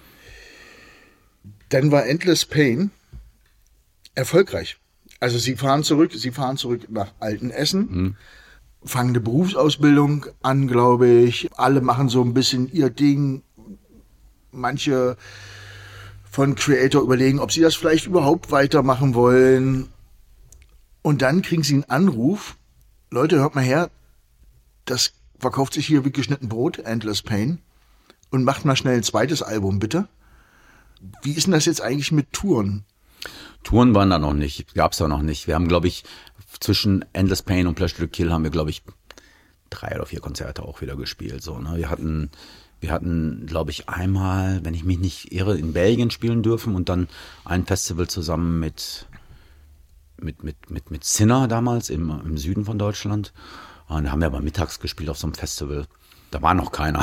Speaker 2: Dann war Endless Pain erfolgreich. Also sie fahren zurück, sie fahren zurück nach Altenessen, mhm. fangen eine Berufsausbildung an, glaube ich. Alle machen so ein bisschen ihr Ding. Manche von Creator überlegen, ob sie das vielleicht überhaupt weitermachen wollen. Und dann kriegen sie einen Anruf. Leute, hört mal her, das verkauft sich hier wie geschnitten Brot, Endless Pain. Und macht mal schnell ein zweites Album, bitte. Wie ist denn das jetzt eigentlich mit Touren?
Speaker 3: Touren waren da noch nicht, gab's da noch nicht. Wir haben, glaube ich, zwischen Endless Pain und Pleasure to Kill haben wir, glaube ich, drei oder vier Konzerte auch wieder gespielt. So, ne? Wir hatten, wir hatten, glaube ich, einmal, wenn ich mich nicht irre, in Belgien spielen dürfen und dann ein Festival zusammen mit mit mit mit mit Sinner damals im, im Süden von Deutschland. Und da haben wir aber mittags gespielt auf so einem Festival. Da war noch keiner.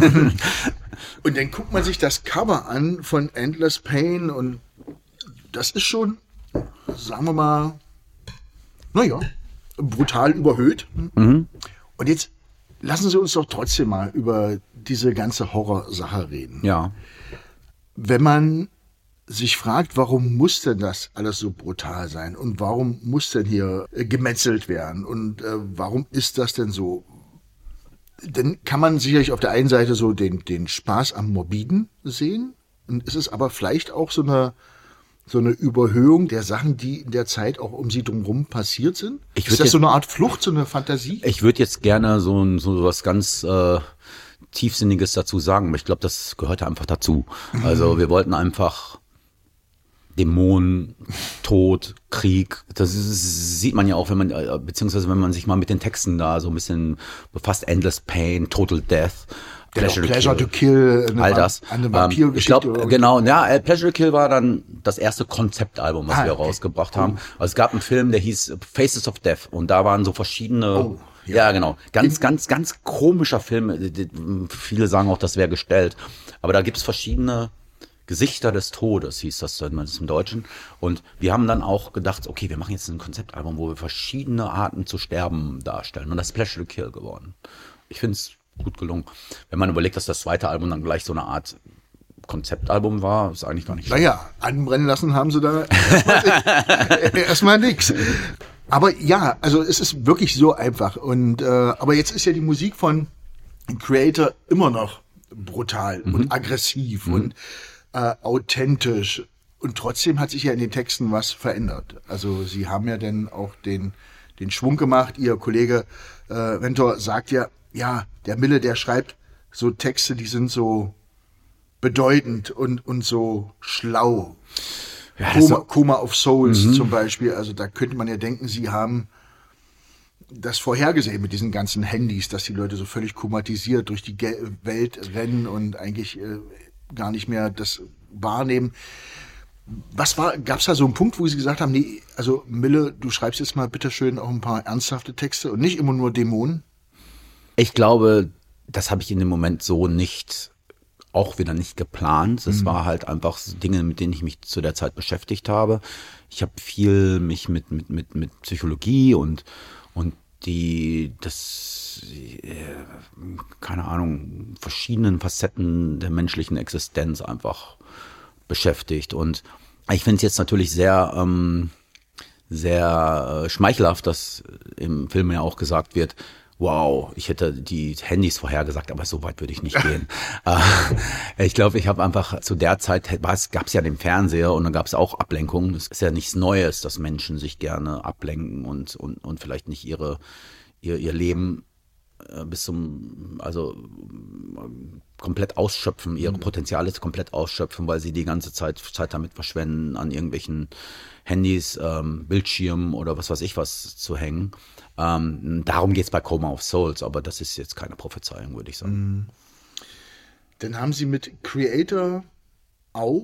Speaker 2: Und dann guckt man sich das Cover an von Endless Pain und das ist schon, sagen wir mal, naja, brutal überhöht. Mhm. Und jetzt lassen Sie uns doch trotzdem mal über diese ganze Horrorsache reden.
Speaker 3: Ja.
Speaker 2: Wenn man sich fragt, warum muss denn das alles so brutal sein und warum muss denn hier äh, gemetzelt werden und äh, warum ist das denn so? Dann kann man sicherlich auf der einen Seite so den, den Spaß am Morbiden sehen und es ist aber vielleicht auch so eine so eine Überhöhung der Sachen, die in der Zeit auch um sie drumherum passiert sind?
Speaker 3: Ich
Speaker 2: ist das jetzt, so eine Art Flucht, so eine Fantasie?
Speaker 3: Ich würde jetzt gerne so, so was ganz äh, Tiefsinniges dazu sagen, aber ich glaube, das gehört einfach dazu. Also wir wollten einfach Dämonen, Tod, Krieg, das ist, sieht man ja auch, wenn man, beziehungsweise wenn man sich mal mit den Texten da so ein bisschen befasst, Endless Pain, Total Death,
Speaker 2: Pleasure, Pleasure to Kill,
Speaker 3: to kill all das.
Speaker 2: Eine Vampirgeschichte.
Speaker 3: Ähm, ich glaube, genau, ja, Pleasure to Kill war dann das erste Konzeptalbum, was ah, wir okay. rausgebracht haben. Oh. Also es gab einen Film, der hieß Faces of Death und da waren so verschiedene, oh, ja. ja genau, ganz, ganz, ganz komischer Film. Viele sagen auch, das wäre gestellt. Aber da gibt es verschiedene Gesichter des Todes, hieß das dann im Deutschen. Und wir haben dann auch gedacht, okay, wir machen jetzt ein Konzeptalbum, wo wir verschiedene Arten zu sterben darstellen. Und das ist Pleasure to Kill geworden. Ich finde es gut gelungen. Wenn man überlegt, dass das zweite Album dann gleich so eine Art Konzeptalbum war, ist eigentlich gar nicht schlecht.
Speaker 2: Naja, anbrennen lassen haben sie da erstmal nichts. Aber ja, also es ist wirklich so einfach. Und äh, aber jetzt ist ja die Musik von Creator immer noch brutal mhm. und aggressiv mhm. und äh, authentisch. Und trotzdem hat sich ja in den Texten was verändert. Also sie haben ja dann auch den, den Schwung gemacht. Ihr Kollege äh, Rentor sagt ja, ja, der Mille, der schreibt so Texte, die sind so bedeutend und, und so schlau. Ja, Coma, Coma of Souls mhm. zum Beispiel. Also da könnte man ja denken, sie haben das vorhergesehen mit diesen ganzen Handys, dass die Leute so völlig komatisiert durch die Ge- Welt rennen und eigentlich äh, gar nicht mehr das wahrnehmen. Was war, gab es da so einen Punkt, wo sie gesagt haben, nee, also Mille, du schreibst jetzt mal bitteschön auch ein paar ernsthafte Texte und nicht immer nur Dämonen?
Speaker 3: Ich glaube, das habe ich in dem Moment so nicht, auch wieder nicht geplant. Das mhm. war halt einfach Dinge, mit denen ich mich zu der Zeit beschäftigt habe. Ich habe viel mich mit, mit, mit, mit Psychologie und, und die, das, äh, keine Ahnung, verschiedenen Facetten der menschlichen Existenz einfach beschäftigt. Und ich finde es jetzt natürlich sehr, ähm, sehr äh, schmeichelhaft, dass im Film ja auch gesagt wird, wow, ich hätte die Handys vorhergesagt, aber so weit würde ich nicht gehen. äh, ich glaube, ich habe einfach zu der Zeit, gab es ja den Fernseher und dann gab es auch Ablenkungen. Es ist ja nichts Neues, dass Menschen sich gerne ablenken und, und, und vielleicht nicht ihre, ihr, ihr Leben äh, bis zum, also komplett ausschöpfen, ihre mhm. Potenziale komplett ausschöpfen, weil sie die ganze Zeit Zeit damit verschwenden, an irgendwelchen Handys, ähm, Bildschirmen oder was weiß ich was zu hängen. Ähm, darum geht es bei Coma of Souls, aber das ist jetzt keine Prophezeiung, würde ich sagen.
Speaker 2: Mhm. Dann haben sie mit Kreator auch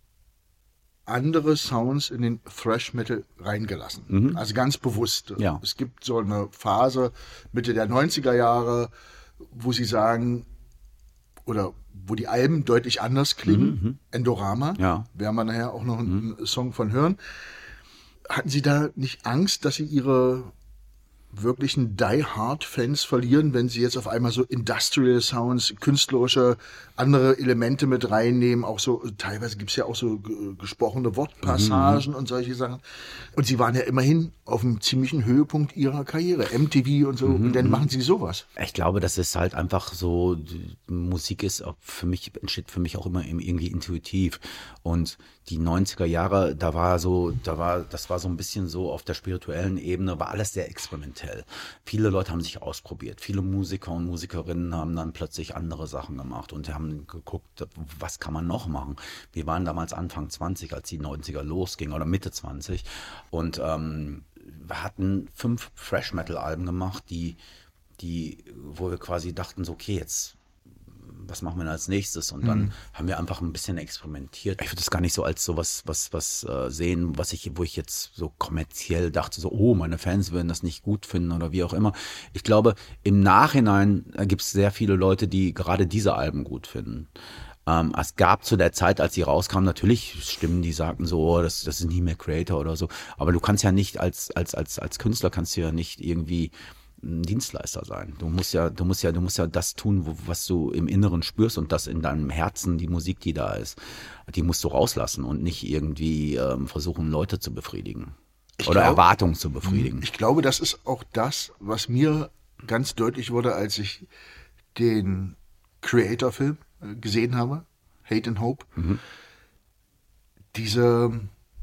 Speaker 2: andere Sounds in den Thrash Metal reingelassen. Mhm. Also ganz bewusst.
Speaker 3: Ja.
Speaker 2: Es gibt so eine Phase Mitte der neunziger Jahre, wo sie sagen, oder wo die Alben deutlich anders klingen. Mhm. Endorama,
Speaker 3: ja.
Speaker 2: werden wir nachher auch noch einen mhm. Song von hören. Hatten Sie da nicht Angst, dass Sie Ihre wirklichen Die-Hard-Fans verlieren, wenn sie jetzt auf einmal so Industrial Sounds, künstlerische andere Elemente mit reinnehmen, auch so, teilweise gibt es ja auch so g- gesprochene Wortpassagen mhm. und solche Sachen. Und sie waren ja immerhin auf einem ziemlichen Höhepunkt ihrer Karriere, M T V und so, mhm. und dann machen sie sowas.
Speaker 3: Ich glaube, das ist halt einfach so, Musik ist auch für mich, entsteht für mich auch immer irgendwie intuitiv. Und die neunziger Jahre, da war so, da war, das war so ein bisschen so auf der spirituellen Ebene, war alles sehr experimentell. Viele Leute haben sich ausprobiert. Viele Musiker und Musikerinnen haben dann plötzlich andere Sachen gemacht und haben geguckt, was kann man noch machen. Wir waren damals Anfang zwanzig, als die neunziger losging, oder Mitte zwanzig, und ähm, wir hatten fünf Thrash-Metal-Alben gemacht, die, die, wo wir quasi dachten, so, okay, jetzt was machen wir denn als nächstes? Und dann mhm. haben wir einfach ein bisschen experimentiert. Ich würde das gar nicht so als so was, was, was äh, sehen, was ich, wo ich jetzt so kommerziell dachte, so, oh, meine Fans würden das nicht gut finden oder wie auch immer. Ich glaube, im Nachhinein äh, gibt es sehr viele Leute, die gerade diese Alben gut finden. Ähm, es gab zu der Zeit, als sie rauskamen, natürlich Stimmen, die sagten so, oh, das, das ist nie mehr Creator oder so. Aber du kannst ja nicht als, als, als, als Künstler kannst du ja nicht irgendwie ein Dienstleister sein. Du musst ja, du musst ja, du musst ja das tun, wo, was du im Inneren spürst, und das in deinem Herzen, die Musik, die da ist, die musst du rauslassen und nicht irgendwie ähm, versuchen, Leute zu befriedigen ich oder glaub, Erwartungen zu befriedigen.
Speaker 2: Ich glaube, das ist auch das, was mir ganz deutlich wurde, als ich den Creator-Film gesehen habe, Hate and Hope. Mhm. Diese,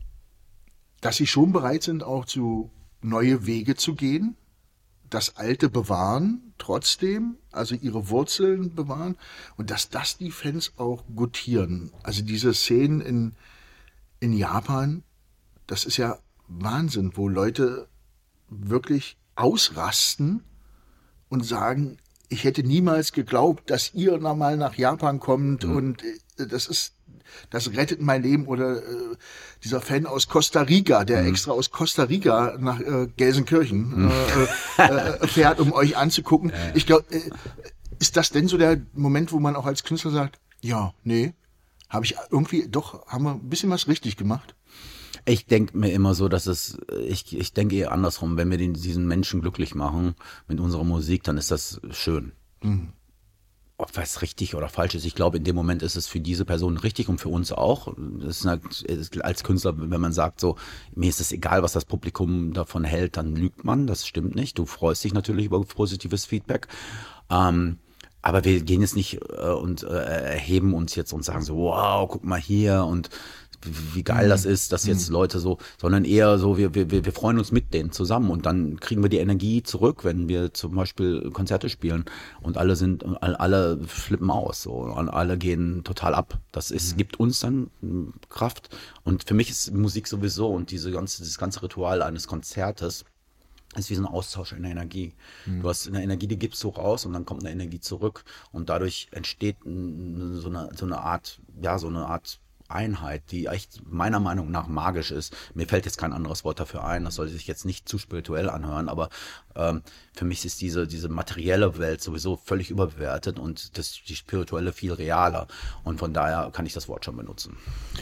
Speaker 2: dass sie schon bereit sind, auch zu neue Wege zu gehen, das Alte bewahren, trotzdem, also ihre Wurzeln bewahren, und dass das die Fans auch gutieren. Also diese Szenen in, in Japan, das ist ja Wahnsinn, wo Leute wirklich ausrasten und sagen, ich hätte niemals geglaubt, dass ihr nochmal nach Japan kommt, mhm. und das ist, das rettet mein Leben. Oder äh, dieser Fan aus Costa Rica, der mhm. extra aus Costa Rica nach äh, Gelsenkirchen äh, äh, fährt, um euch anzugucken. Ja, ja. Ich glaube, äh, ist das denn so der Moment, wo man auch als Künstler sagt, ja, nee, habe ich irgendwie, doch, haben wir ein bisschen was richtig gemacht?
Speaker 3: Ich denke mir immer so, dass es, ich, ich denke eher andersrum, wenn wir den, diesen Menschen glücklich machen mit unserer Musik, dann ist das schön. Mhm. Ob was richtig oder falsch ist, ich glaube, in dem Moment ist es für diese Person richtig und für uns auch. Das ist als Künstler, wenn man sagt so, mir ist es egal, was das Publikum davon hält, dann lügt man, das stimmt nicht. Du freust dich natürlich über positives Feedback. Ähm, aber wir gehen jetzt nicht äh, und äh, erheben uns jetzt und sagen so, wow, guck mal hier und wie geil das ist, dass jetzt Leute so, sondern eher so, wir, wir, wir freuen uns mit denen zusammen, und dann kriegen wir die Energie zurück, wenn wir zum Beispiel Konzerte spielen und alle sind, alle flippen aus, so, und alle gehen total ab. Das ist, gibt uns dann Kraft, und für mich ist Musik sowieso, und diese ganze, dieses ganze Ritual eines Konzertes ist wie so ein Austausch in der Energie. Mhm. Du hast eine Energie, die gibst du raus, und dann kommt eine Energie zurück, und dadurch entsteht so eine, so eine Art, ja, so eine Art Einheit, die echt meiner Meinung nach magisch ist. Mir fällt jetzt kein anderes Wort dafür ein, das sollte sich jetzt nicht zu spirituell anhören, aber ähm, für mich ist diese, diese materielle Welt sowieso völlig überbewertet und das, die spirituelle viel realer, und von daher kann ich das Wort schon benutzen.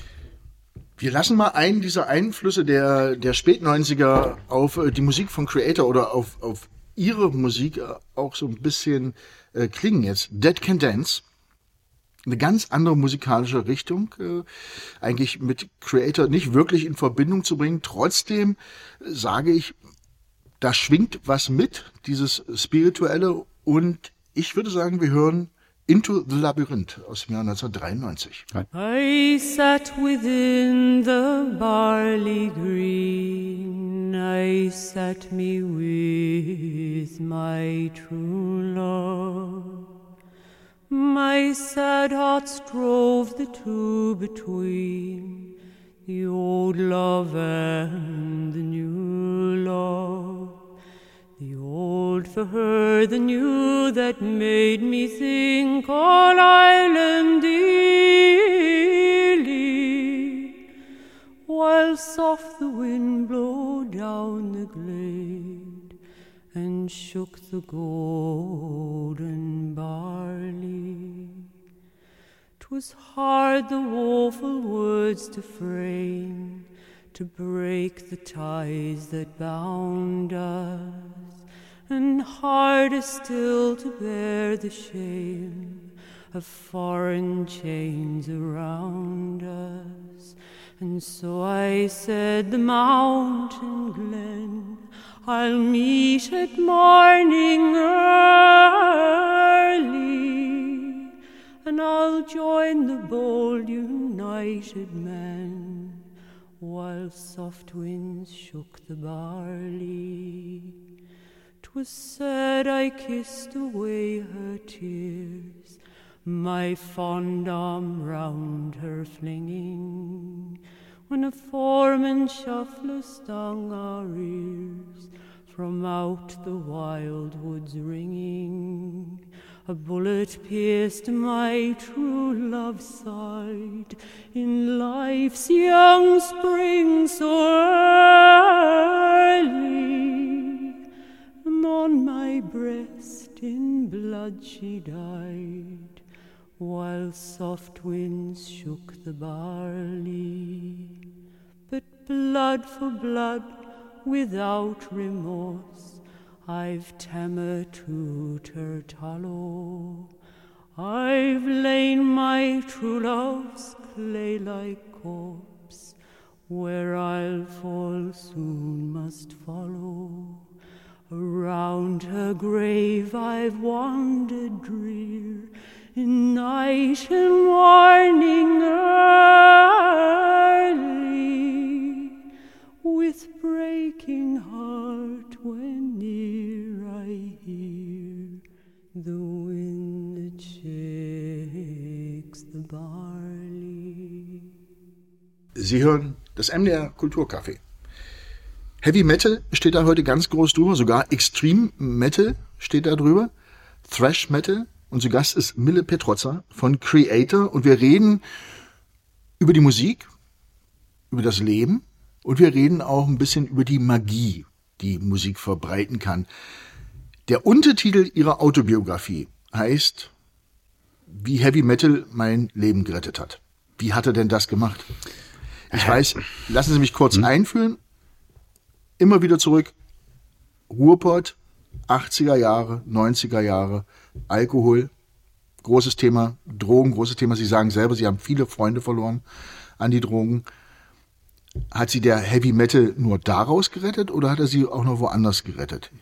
Speaker 2: Wir lassen mal einen dieser Einflüsse der, der Spät-neunziger auf äh, die Musik von Kreator oder auf, auf ihre Musik äh, auch so ein bisschen äh, klingen jetzt. Dead Can Dance. Eine ganz andere musikalische Richtung, äh, eigentlich mit Kreator nicht wirklich in Verbindung zu bringen. Trotzdem äh, sage ich, da schwingt was mit, dieses Spirituelle, und ich würde sagen, wir hören Into the Labyrinth aus dem Jahr neunzehnhundertdreiundneunzig.
Speaker 6: I sat within the barley green I sat me with my true love, my sad heart strove the two between, the old love and the new love, the old for her, the new that made me think all island dearly, while soft the wind blew down the glade and shook the golden barley. 'Twas hard the woeful words to frame, to break the ties that bound us, and harder still to bear the shame of foreign chains around us. And so I said, the mountain glen I'll meet at morning early, and I'll join the bold united men, while soft winds shook the barley. 'Twas said I kissed away her tears, my fond arm round her flinging, when a foreman shuffler stung our ears, from out the wild woods ringing. A bullet pierced my true love's side in life's young spring so early, and on my breast in blood she died, while soft winds shook the barley. But blood for blood, without remorse, I've tamer to Turtallow. I've lain my true love's clay-like corpse, where I'll fall soon must follow. Around her grave I've wandered drear, in night and morning early, with breaking heart when near I hear the wind that shakes the barley.
Speaker 2: Sie hören das M D R Kulturcafé. Heavy Metal steht da heute ganz groß drüber, sogar Extreme Metal steht da drüber, Thrash Metal. Und zu Gast ist Mille Petrozza von Kreator. Und wir reden über die Musik, über das Leben und wir reden auch ein bisschen über die Magie, die Musik verbreiten kann. Der Untertitel ihrer Autobiografie heißt, wie Heavy Metal mein Leben gerettet hat. Wie hat er denn das gemacht? Ich weiß, lassen Sie mich kurz hm? einführen. Immer wieder zurück. Ruhrpott, achtziger Jahre, neunziger Jahre, Alkohol, großes Thema, Drogen, großes Thema. Sie sagen selber, Sie haben viele Freunde verloren an die Drogen. Hat Sie der Heavy Metal nur daraus gerettet oder hat er Sie auch noch woanders gerettet?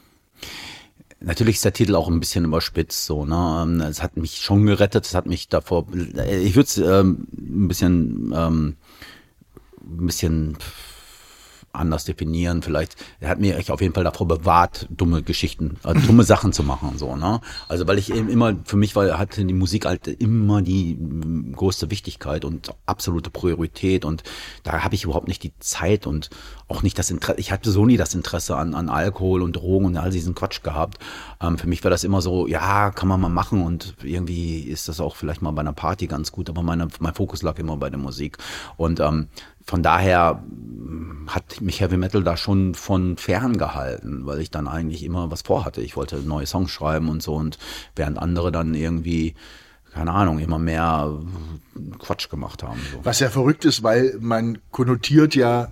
Speaker 3: Natürlich ist der Titel auch ein bisschen überspitzt, so, ne? Es hat mich schon gerettet, es hat mich davor, ich würde es ähm, ein bisschen, ähm, ein bisschen anders definieren, vielleicht. Er hat mir auf jeden Fall davor bewahrt, dumme Geschichten, also dumme Sachen zu machen, so, ne? Also, weil ich eben immer, für mich war, hatte die Musik halt immer die größte Wichtigkeit und absolute Priorität und da habe ich überhaupt nicht die Zeit und auch nicht das Interesse, ich hatte so nie das Interesse an, an Alkohol und Drogen und all diesen Quatsch gehabt. Ähm, für mich war das immer so, ja, kann man mal machen und irgendwie ist das auch vielleicht mal bei einer Party ganz gut, aber meine, mein Fokus lag immer bei der Musik und ähm, von daher hat mich Heavy Metal da schon von fern gehalten, weil ich dann eigentlich immer was vorhatte. Ich wollte neue Songs schreiben und so und während andere dann irgendwie, keine Ahnung, immer mehr Quatsch gemacht haben. So.
Speaker 2: Was ja verrückt ist, weil man konnotiert ja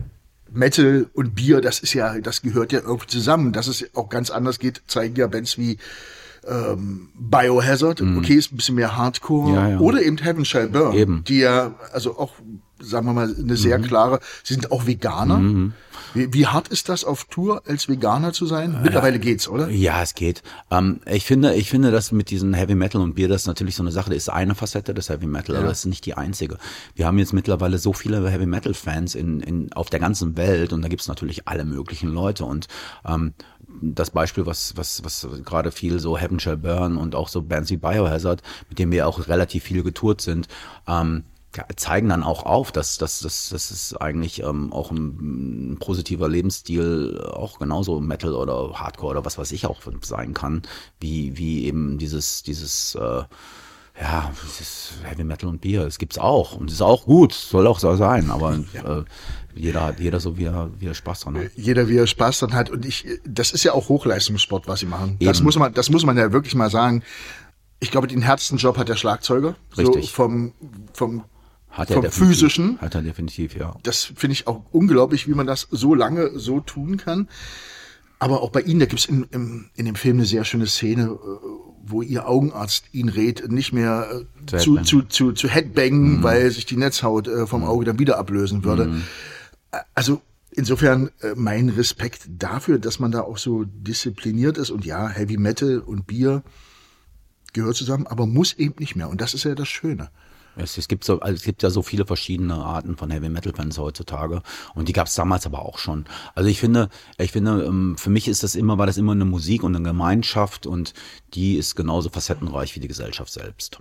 Speaker 2: Metal und Bier, das ist ja, das gehört ja irgendwie zusammen. Dass es auch ganz anders geht, zeigen ja Bands wie ähm, Biohazard, mm. okay, ist ein bisschen mehr Hardcore,
Speaker 3: ja, ja.
Speaker 2: Oder eben Heaven Shall Burn,
Speaker 3: eben.
Speaker 2: Die ja, also auch, sagen wir mal, eine sehr mhm. klare, sie sind auch Veganer.
Speaker 3: Mhm.
Speaker 2: Wie, wie hart ist das auf Tour als Veganer zu sein? Mittlerweile geht's, oder?
Speaker 3: Ja, es geht. Ähm, ich finde, ich finde, dass mit diesen Heavy Metal und Bier, das ist natürlich so eine Sache, das ist eine Facette des Heavy Metal, aber das ist nicht die einzige. Wir haben jetzt mittlerweile so viele Heavy Metal Fans in, in, auf der ganzen Welt und da gibt's natürlich alle möglichen Leute und ähm, das Beispiel, was, was, was gerade viel so Heaven Shall Burn und auch so Bands wie Biohazard, mit denen wir auch relativ viel getourt sind, ähm, zeigen dann auch auf, dass, dass, dass, dass es eigentlich ähm, auch ein, ein positiver Lebensstil auch genauso Metal oder Hardcore oder was weiß ich auch sein kann, wie, wie eben dieses, dieses, äh, ja, dieses Heavy Metal und Bier. Das gibt's auch und ist auch gut, soll auch so sein, aber ja. äh, jeder hat, jeder so wie er, wie er Spaß dran hat.
Speaker 2: Jeder wie er Spaß dran hat und ich, das ist ja auch Hochleistungssport, was sie machen. Eben. Das muss man, das muss man ja wirklich mal sagen. Ich glaube, den härtesten Job hat der Schlagzeuger.
Speaker 3: Richtig.
Speaker 2: So vom, vom
Speaker 3: Hat er
Speaker 2: vom physischen.
Speaker 3: Hat er definitiv, ja.
Speaker 2: Das finde ich auch unglaublich, wie man das so lange so tun kann. Aber auch bei Ihnen, da gibt es in, in, in dem Film eine sehr schöne Szene, wo Ihr Augenarzt ihn rät, nicht mehr zu, zu, zu, zu, zu Headbangen, mhm. weil sich die Netzhaut äh, vom Auge dann wieder ablösen würde. Mhm. Also insofern äh, mein Respekt dafür, dass man da auch so diszipliniert ist. Und ja, Heavy Metal und Bier gehört zusammen, aber muss eben nicht mehr. Und das ist ja das Schöne.
Speaker 3: Es, es, gibt so, also es gibt ja so viele verschiedene Arten von Heavy Metal Fans heutzutage und die gab es damals aber auch schon. Also ich finde, ich finde, für mich ist das immer, war das immer eine Musik und eine Gemeinschaft und die ist genauso facettenreich wie die Gesellschaft selbst.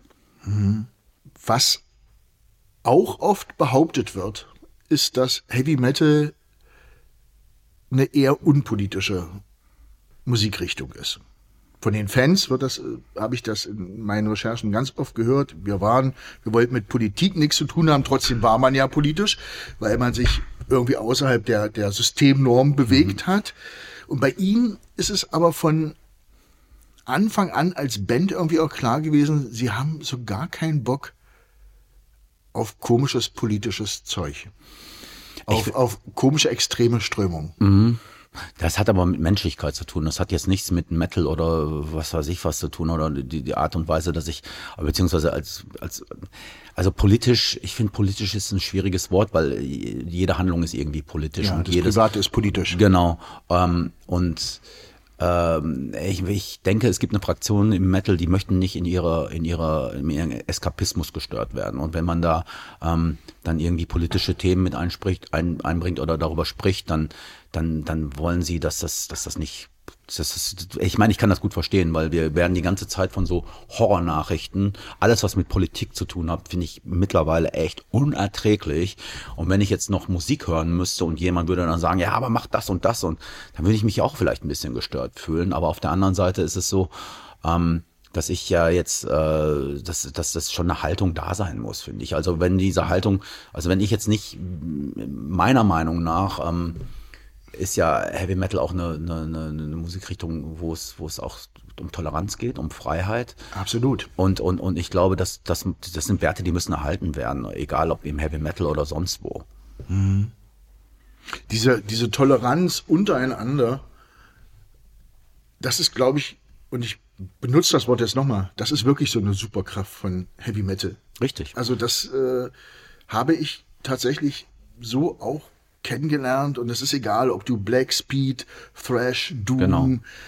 Speaker 2: Was auch oft behauptet wird, ist, dass Heavy Metal eine eher unpolitische Musikrichtung ist. Von den Fans wird das, habe ich das in meinen Recherchen ganz oft gehört. Wir waren, wir wollten mit Politik nichts zu tun haben, trotzdem war man ja politisch, weil man sich irgendwie außerhalb der, der Systemnorm bewegt mhm. hat. Und bei ihnen ist es aber von Anfang an als Band irgendwie auch klar gewesen, sie haben so gar keinen Bock auf komisches politisches Zeug. Auf, ich, auf komische extreme Strömungen.
Speaker 3: Mhm. Das hat aber mit Menschlichkeit zu tun. Das hat jetzt nichts mit Metal oder was weiß ich was zu tun oder die, die Art und Weise, dass ich, beziehungsweise als, als, also politisch, ich finde politisch ist ein schwieriges Wort, weil jede Handlung ist irgendwie politisch.
Speaker 2: Ja,
Speaker 3: und
Speaker 2: das
Speaker 3: jedes,
Speaker 2: Private ist politisch.
Speaker 3: Genau. Ähm, und ähm, ich, ich denke, es gibt eine Fraktion im Metal, die möchten nicht in ihrer, in ihrer, in ihrem Eskapismus gestört werden. Und wenn man da ähm, dann irgendwie politische Themen mit einspricht, ein, einbringt oder darüber spricht, dann dann dann wollen sie, dass das dass das nicht das ist, ich meine, ich kann das gut verstehen, weil wir werden die ganze Zeit von so Horrornachrichten, alles was mit Politik zu tun hat, finde ich mittlerweile echt unerträglich. Und wenn ich jetzt noch Musik hören müsste und jemand würde dann sagen, ja, aber mach das und das, und dann würde ich mich auch vielleicht ein bisschen gestört fühlen. Aber auf der anderen Seite ist es so, ähm, dass ich ja jetzt, äh, dass, dass das schon eine Haltung da sein muss, finde ich. Also wenn diese Haltung, also wenn ich jetzt nicht, meiner Meinung nach, ähm, ist ja Heavy Metal auch eine, eine, eine Musikrichtung, wo es, wo es auch um Toleranz geht, um Freiheit.
Speaker 2: Absolut. Und,
Speaker 3: und, und ich glaube, dass, dass, das sind Werte, die müssen erhalten werden, egal ob im Heavy Metal oder sonst wo.
Speaker 2: Mhm. Diese, diese Toleranz untereinander, das ist, glaube ich, und ich benutze das Wort jetzt nochmal, das ist wirklich so eine Superkraft von Heavy Metal.
Speaker 3: Richtig.
Speaker 2: Also das äh, habe ich tatsächlich so auch kennengelernt, und es ist egal, ob du Black Speed, Thrash, Doom, genau.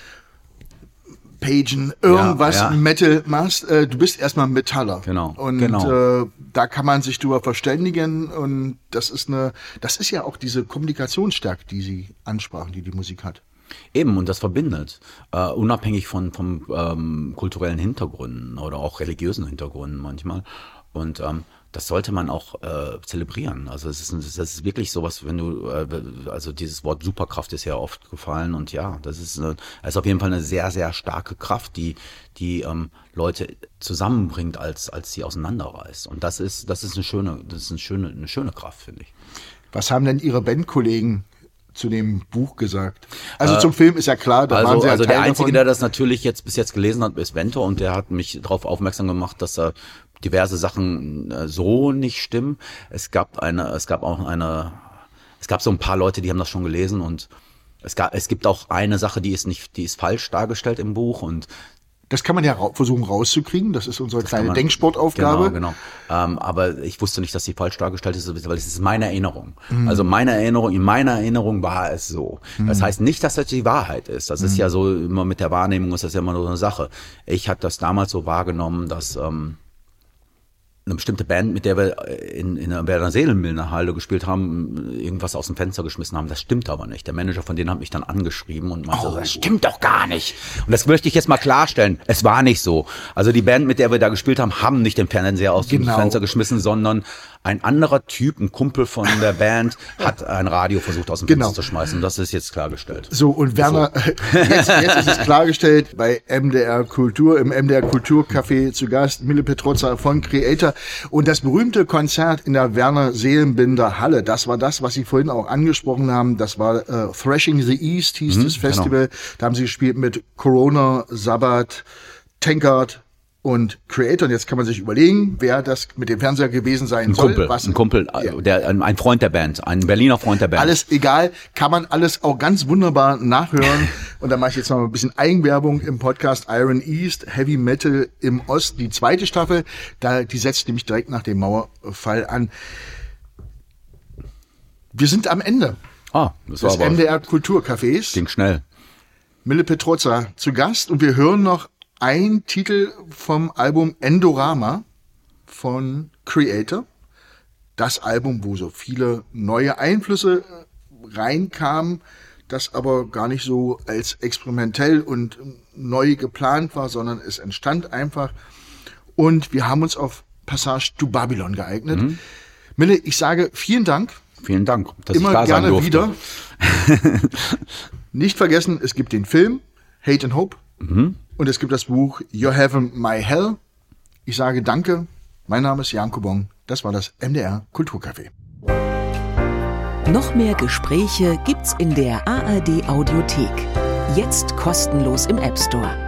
Speaker 2: Pagan, irgendwas ja, ja. Metal machst, äh, du bist erstmal Metaller.
Speaker 3: Genau.
Speaker 2: Und
Speaker 3: genau.
Speaker 2: Äh, da kann man sich drüber verständigen, und das ist eine, das ist ja auch diese Kommunikationsstärke, die Sie ansprachen, die die Musik hat.
Speaker 3: Eben, und das verbindet, uh, unabhängig von vom ähm, kulturellen Hintergründen oder auch religiösen Hintergründen manchmal. Und ähm, das sollte man auch äh, zelebrieren. Also es ist, das ist wirklich sowas, wenn du, äh, also dieses Wort Superkraft ist ja oft gefallen, und ja, das ist, eine, das ist auf jeden Fall eine sehr, sehr starke Kraft, die die ähm, Leute zusammenbringt, als als sie auseinanderreißt. Und das ist das ist eine schöne, das ist eine schöne eine schöne Kraft, finde ich.
Speaker 2: Was haben denn Ihre Bandkollegen zu dem Buch gesagt? Also äh, zum Film ist ja klar, da
Speaker 3: also,
Speaker 2: waren Sie ja
Speaker 3: Also
Speaker 2: Teil
Speaker 3: der Einzige,
Speaker 2: davon.
Speaker 3: der das natürlich jetzt bis jetzt gelesen hat, ist Vento, und der hat mich darauf aufmerksam gemacht, dass er diverse Sachen äh, so nicht stimmen. Es gab eine, es gab auch eine, es gab so ein paar Leute, die haben das schon gelesen, und es gab, es gibt auch eine Sache, die ist nicht, die ist falsch dargestellt im Buch, und
Speaker 2: Das kann man ja ra- versuchen rauszukriegen. Das ist unsere
Speaker 3: Das
Speaker 2: kleine
Speaker 3: kann man-
Speaker 2: Denksportaufgabe.
Speaker 3: Genau, genau. Ähm, aber ich wusste nicht, dass sie falsch dargestellt ist, weil es ist meine Erinnerung. Mhm. Also meine Erinnerung, in meiner Erinnerung war es so. Mhm. Das heißt nicht, dass das die Wahrheit ist. Das mhm. ist ja so, immer mit der Wahrnehmung ist das ja immer so eine Sache. Ich hatte das damals so wahrgenommen, dass ähm, eine bestimmte Band, mit der wir in, in der Werner Seelenmüller Halle gespielt haben, irgendwas aus dem Fenster geschmissen haben. Das stimmt aber nicht. Der Manager von denen hat mich dann angeschrieben und meinte, oh, das stimmt doch gar nicht. Und das möchte ich jetzt mal klarstellen. Es war nicht so. Also die Band, mit der wir da gespielt haben, haben nicht den Fernseher aus
Speaker 2: Genau.
Speaker 3: dem Fenster geschmissen, sondern ein anderer Typ, ein Kumpel von der Band, hat ein Radio versucht aus dem
Speaker 2: Genau.
Speaker 3: Fenster zu schmeißen. Das ist jetzt klargestellt.
Speaker 2: So, und Werner, so. Jetzt, jetzt ist es klargestellt, bei M D R Kultur, im M D R Kulturcafé zu Gast, Mille Petrozza von Creator. Und das berühmte Konzert in der Werner Seelenbinder Halle, das war das, was Sie vorhin auch angesprochen haben. Das war äh, Thrashing the East, hieß
Speaker 3: Mhm,
Speaker 2: das Festival.
Speaker 3: genau.
Speaker 2: Da haben Sie gespielt mit Corona, Sabbath, Tankard und Creator. Und jetzt kann man sich überlegen, wer das mit dem Fernseher gewesen sein
Speaker 3: Ein
Speaker 2: soll.
Speaker 3: Kumpel,
Speaker 2: was,
Speaker 3: ein Kumpel,
Speaker 2: Ja.
Speaker 3: der, ein Freund der Band, ein Berliner Freund der Band.
Speaker 2: Alles egal, kann man alles auch ganz wunderbar nachhören. Und da mache ich jetzt noch ein bisschen Eigenwerbung im Podcast Iron East, Heavy Metal im Ost, die zweite Staffel. Da, die setzt nämlich direkt nach dem Mauerfall an. Wir sind am Ende
Speaker 3: Ah, das war
Speaker 2: des
Speaker 3: aber,
Speaker 2: M D R Kulturcafés.
Speaker 3: ging schnell.
Speaker 2: Mille Petrozza zu Gast und wir hören noch einen Titel vom Album Endorama von Creator. Das Album, wo so viele neue Einflüsse reinkamen, das aber gar nicht so als experimentell und neu geplant war, sondern es entstand einfach. Und wir haben uns auf Passage to Babylon geeignet.
Speaker 3: Mhm.
Speaker 2: Mille, ich sage vielen Dank.
Speaker 3: Vielen Dank, dass
Speaker 2: Immer
Speaker 3: ich da sein
Speaker 2: gerne
Speaker 3: durfte.
Speaker 2: wieder. Nicht vergessen, es gibt den Film Hate and Hope
Speaker 3: Mhm.
Speaker 2: und es gibt das Buch Your Heaven, My Hell. Ich sage danke. Mein Name ist Jan Kubong. Das war das M D R Kulturcafé.
Speaker 7: Noch mehr Gespräche gibt's in der A R D Audiothek. Jetzt kostenlos im App Store.